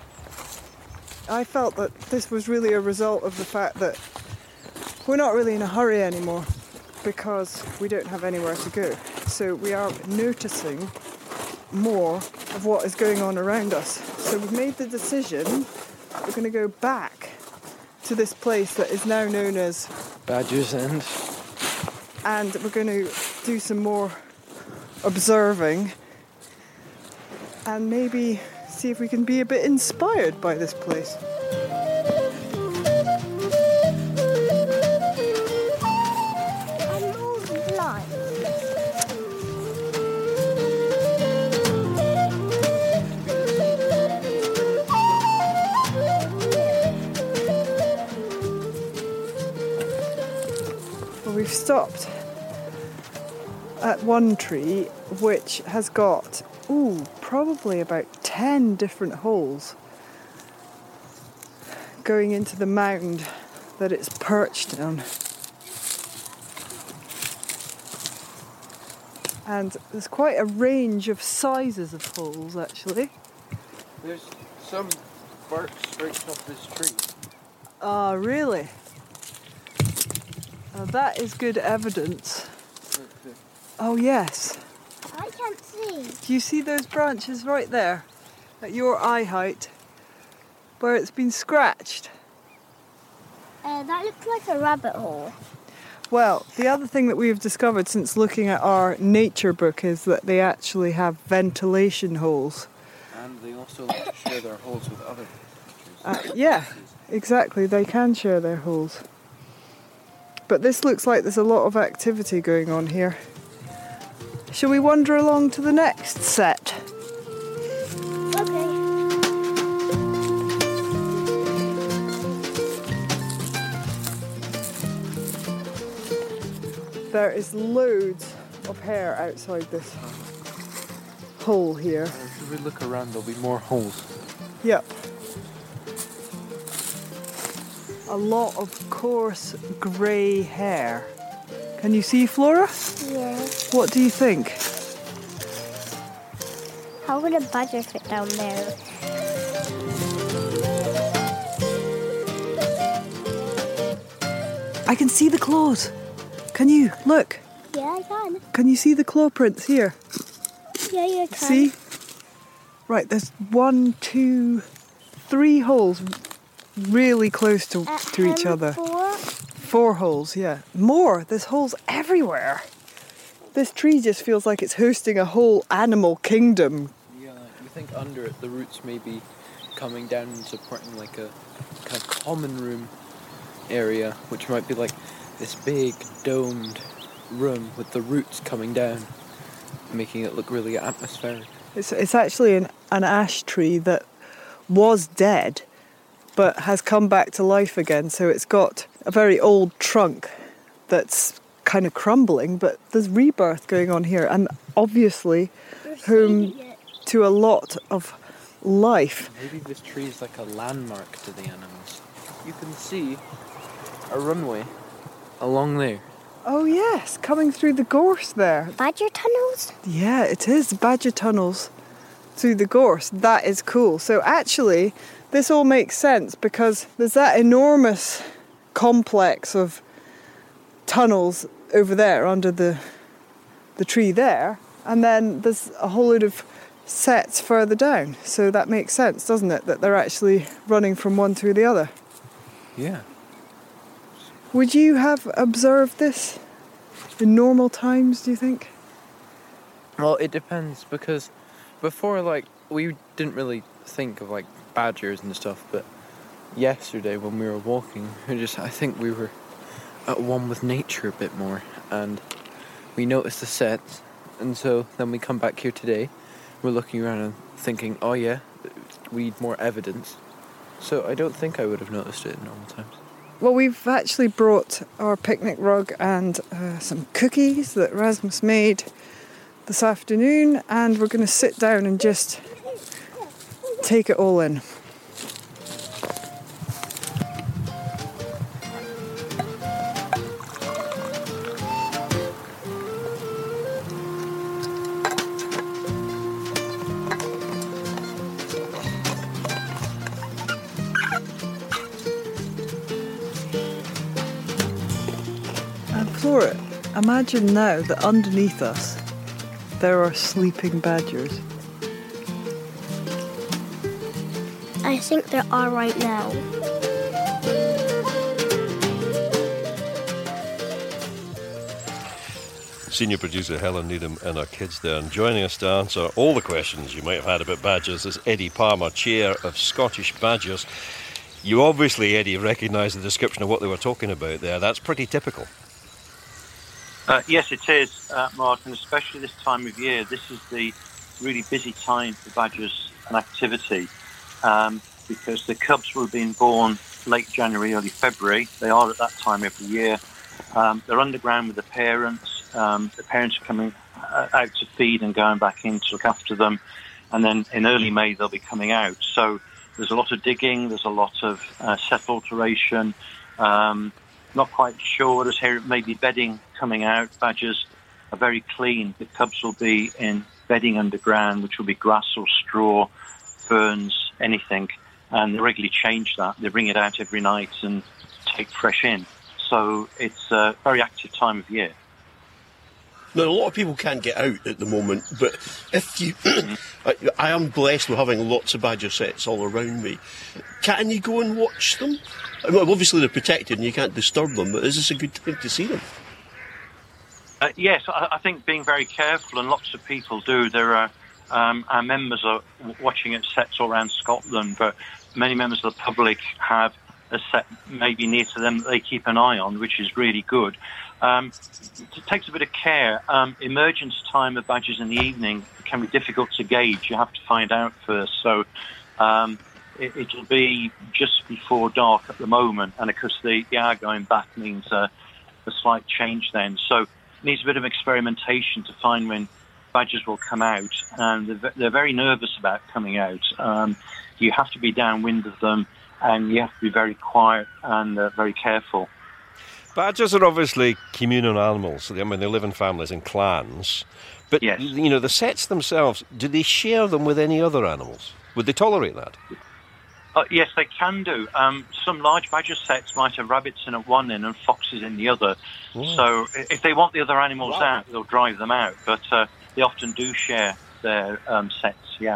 Speaker 1: I felt that this was really a result of the fact that we're not really in a hurry anymore because we don't have anywhere to go. So we are noticing more of what is going on around us. So we've made the decision we're going to go back to this place that is now known as
Speaker 13: Badger's End.
Speaker 1: And we're going to do some more observing and maybe see if we can be a bit inspired by this place. stopped at one tree which has got, ooh, probably about ten different holes going into the mound that it's perched on. And there's quite a range of sizes of holes, actually.
Speaker 13: There's some bark straight off this tree.
Speaker 1: Ah, really? Now that is good evidence. Oh, yes.
Speaker 2: I can't see.
Speaker 1: Do you see those branches right there at your eye height where it's been scratched?
Speaker 2: Uh, that looks like a rabbit hole.
Speaker 1: Well, the other thing that we've discovered since looking at our nature book is that they actually have ventilation holes.
Speaker 13: And they also like to share their holes with other creatures.
Speaker 1: Uh, yeah, exactly. They can share their holes. But this looks like there's a lot of activity going on here. Shall we wander along to the next set?
Speaker 2: Okay.
Speaker 1: There is loads of hair outside this hole here.
Speaker 13: If we look around, there'll be more holes.
Speaker 1: Yep. A lot of coarse grey hair. Can you see, Flora?
Speaker 2: Yeah.
Speaker 1: What do you think?
Speaker 2: How would a badger fit down there?
Speaker 1: I can see the claws. Can you? Look.
Speaker 2: Yeah, I can.
Speaker 1: Can you see the claw prints here?
Speaker 2: Yeah, you can.
Speaker 1: See? Right, there's one, two, three holes really close to,
Speaker 2: Uh,
Speaker 1: to each
Speaker 2: um,
Speaker 1: other.
Speaker 2: Four.
Speaker 1: Four holes, yeah. More. There's holes everywhere. This tree just feels like it's hosting a whole animal kingdom.
Speaker 13: Yeah, you think under it the roots may be coming down and supporting like a kind of common room area, which might be like this big domed room with the roots coming down, making it look really atmospheric.
Speaker 1: It's, it's actually an, an ash tree that was dead but has come back to life again. So it's got a very old trunk that's kind of crumbling, but there's rebirth going on here, and obviously home to a lot of life.
Speaker 13: Maybe this tree is like a landmark to the animals. You can see a runway along there.
Speaker 1: Oh yes, coming through the gorse there.
Speaker 2: Badger tunnels?
Speaker 1: Yeah, it is badger tunnels through the gorse. That is cool. So actually, this all makes sense because there's that enormous complex of tunnels over there under the the tree there, and then there's a whole load of sets further down. So that makes sense, doesn't it? That they're actually running from one to the other.
Speaker 13: Yeah.
Speaker 1: Would you have observed this in normal times, do you think?
Speaker 13: Well, it depends, because before, like, we didn't really think of, like, badgers and stuff, but yesterday when we were walking, we just, I think we were at one with nature a bit more, and we noticed the sets, and so then we come back here today, we're looking around and thinking, oh yeah, we need more evidence. So I don't think I would have noticed it in normal times.
Speaker 1: Well, we've actually brought our picnic rug and uh, some cookies that Rasmus made this afternoon, and we're going to sit down and just take it all in. Flora, imagine now that underneath us there are sleeping badgers.
Speaker 2: I think there are right now.
Speaker 18: Senior producer Helen Needham and our kids there, and joining us to answer all the questions you might have had about badgers is Eddie Palmer, Chair of Scottish Badgers. You obviously, Eddie, recognise the description of what they were talking about there. That's pretty typical.
Speaker 3: Uh, yes, it is, uh, Martin, especially this time of year. This is the really busy time for badgers and activity um, because the cubs were being born late January, early February. They are at that time every year. Um, they're underground with the parents. Um, the parents are coming uh, out to feed and going back in to look after them. And then in early May, they'll be coming out. So there's a lot of digging. There's a lot of uh, set alteration. Um, not quite sure. There's here maybe bedding coming out. Badgers are very clean. The cubs will be in bedding underground, which will be grass or straw, ferns, anything. And they regularly change that. They bring it out every night and take fresh in. So it's a very active time of year.
Speaker 7: Now, a lot of people can't get out at the moment, but if you... I, I am blessed with having lots of badger sets all around me. Can you go and watch them? I mean, obviously they're protected and you can't disturb them, but is this a good time to see them?
Speaker 3: Uh, yes, I, I think being very careful, and lots of people do. There are um, our members are watching at sets all around Scotland, but many members of the public have a set maybe near to them that they keep an eye on, which is really good. Um, it takes a bit of care. Um, emergence time of badgers in the evening can be difficult to gauge. You have to find out first. So um, it, it'll be just before dark at the moment, and of course the, the hour going back means uh, a slight change then. So it needs a bit of experimentation to find when badgers will come out, and they're, they're very nervous about coming out. Um, you have to be downwind of them, and you have to be very quiet and uh, very careful.
Speaker 18: Badgers are obviously communal animals. I mean, they live in families and clans. But, yes. you know, the sets themselves, do they share them with any other animals? Would they tolerate that?
Speaker 3: Uh, yes, they can do. Um, some large badger sets might have rabbits in at one end and foxes in the other. Oh. So if they want the other animals wow. out, they'll drive them out. But uh, they often do share their um, sets, yeah.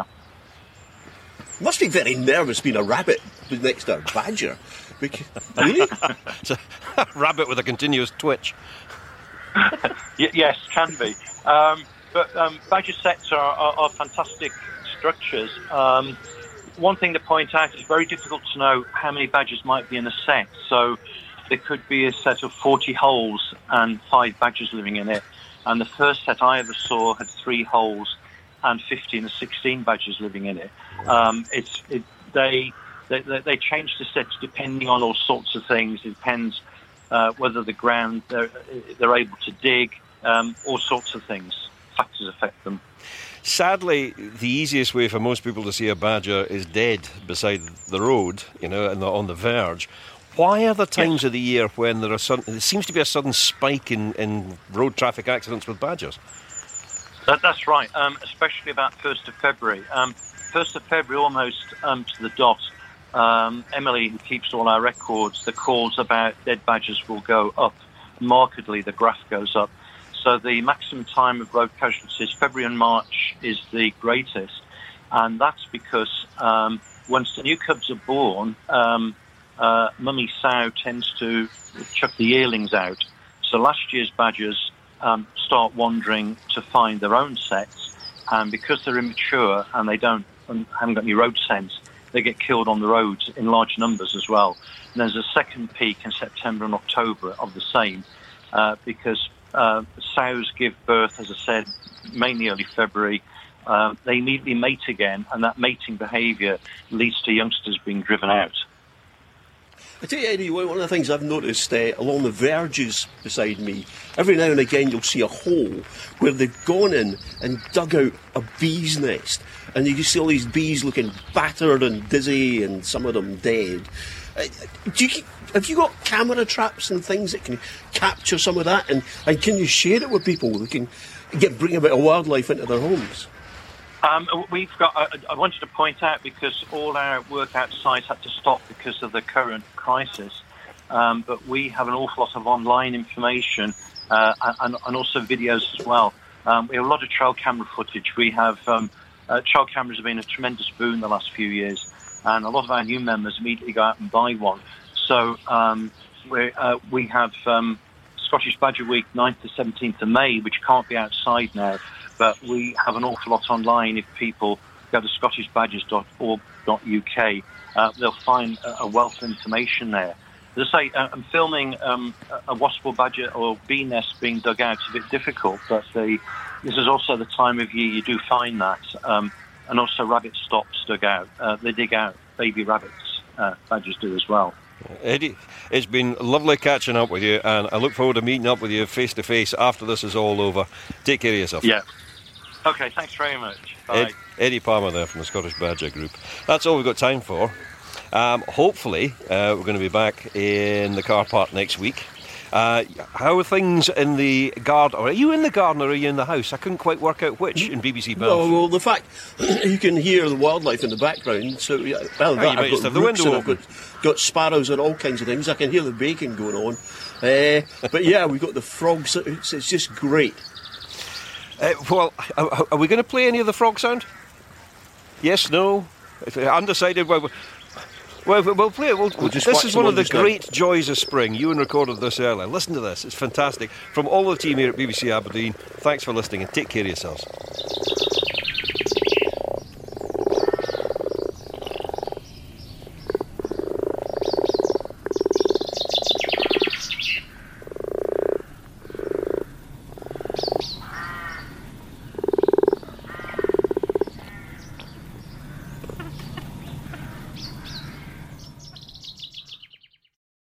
Speaker 7: Must be very nervous being a rabbit next to a badger. Because, really?
Speaker 18: It's a rabbit with a continuous twitch.
Speaker 3: y- yes, can be. Um, but um, badger sets are, are, are fantastic structures. Um, one thing to point out, it's very difficult to know how many badgers might be in a set. So there could be a set of forty holes and five badgers living in it. And the first set I ever saw had three holes and fifteen or sixteen badgers living in it. Um, it's it, they... They, they change the sets depending on all sorts of things. It depends uh, whether the ground they're, they're able to dig, um, all sorts of things. Factors affect them.
Speaker 18: Sadly, the easiest way for most people to see a badger is dead beside the road, you know, and on the verge. Why are there times yes. of the year when there are sudden, there seems to be a sudden spike in, in road traffic accidents with badgers?
Speaker 3: That, that's right, um, especially about first of February. Um, first of February, almost um, to the dot. Um, Emily, who keeps all our records, the calls about dead badgers will go up markedly. The graph goes up. So the maximum time of road casualties, February and March, is the greatest. And that's because um, once the new cubs are born, um, uh, mummy sow tends to chuck the yearlings out. So last year's badgers um, start wandering to find their own sets. And because they're immature and they don't and haven't got any road sense, they get killed on the roads in large numbers as well. And there's a second peak in September and October of the same, uh, because uh, sows give birth, as I said, mainly early February. Uh, they immediately mate again, and that mating behaviour leads to youngsters being driven out.
Speaker 7: I tell you, Eddie, one of the things I've noticed uh, along the verges beside me, every now and again you'll see a hole where they've gone in and dug out a bee's nest, and you can see all these bees looking battered and dizzy, and some of them dead. Uh, do you keep, have you got camera traps and things that can capture some of that, and, and can you share it with people who can get bring a bit of wildlife into their homes?
Speaker 3: Um, we've got. Uh, I wanted to point out, because all our work outside had to stop because of the current crisis. Um, but we have an awful lot of online information uh, and, and also videos as well. Um, we have a lot of trail camera footage. We have um, uh, trail cameras have been a tremendous boon the last few years, and a lot of our new members immediately go out and buy one. So um, we uh, we have um, Scottish Badger Week, ninth to seventeenth of May, which can't be outside now. But we have an awful lot online. If people go to scottish badgers dot org dot U K, uh, they'll find a wealth of information there. As I say, uh, I'm filming um, a wasp or badger or bee nest being dug out. It's a bit difficult, but the, this is also the time of year you do find that. Um, and also rabbit stops dug out. Uh, they dig out baby rabbits. Uh, badgers do as well.
Speaker 18: Eddie, it's been lovely catching up with you, and I look forward to meeting up with you face to face after this is all over. Take care of yourself.
Speaker 3: Yeah. Okay, thanks very much. Bye.
Speaker 18: Ed, Eddie Palmer there from the Scottish Badger Group. That's all we've got time for. Um, hopefully, uh, we're going to be back in the car park next week. Uh, how are things in the garden? Are you in the garden or are you in the house? I couldn't quite work out which in B B C Banff.
Speaker 7: Well, well, the fact you can hear the wildlife in the background, so yeah, well,
Speaker 18: Oh,
Speaker 7: that,
Speaker 18: you might
Speaker 7: I've
Speaker 18: just
Speaker 7: got
Speaker 18: have the
Speaker 7: rooks
Speaker 18: window
Speaker 7: and I've got, got sparrows and all kinds of things. I can hear the bacon going on. Uh, but yeah, we've got the frogs. It's, it's just great.
Speaker 18: Uh, well, are, are we going to play any of the frog sound? Yes, no? Undecided. Well, well, we'll play it. We'll,
Speaker 7: We'll just
Speaker 18: this
Speaker 7: watch
Speaker 18: is
Speaker 7: them
Speaker 18: one
Speaker 7: on
Speaker 18: of the
Speaker 7: just now.
Speaker 18: great joys of spring. Ewan recorded this earlier. Listen to this. It's fantastic. From all the team here at B B C Aberdeen, thanks for listening and take care of yourselves.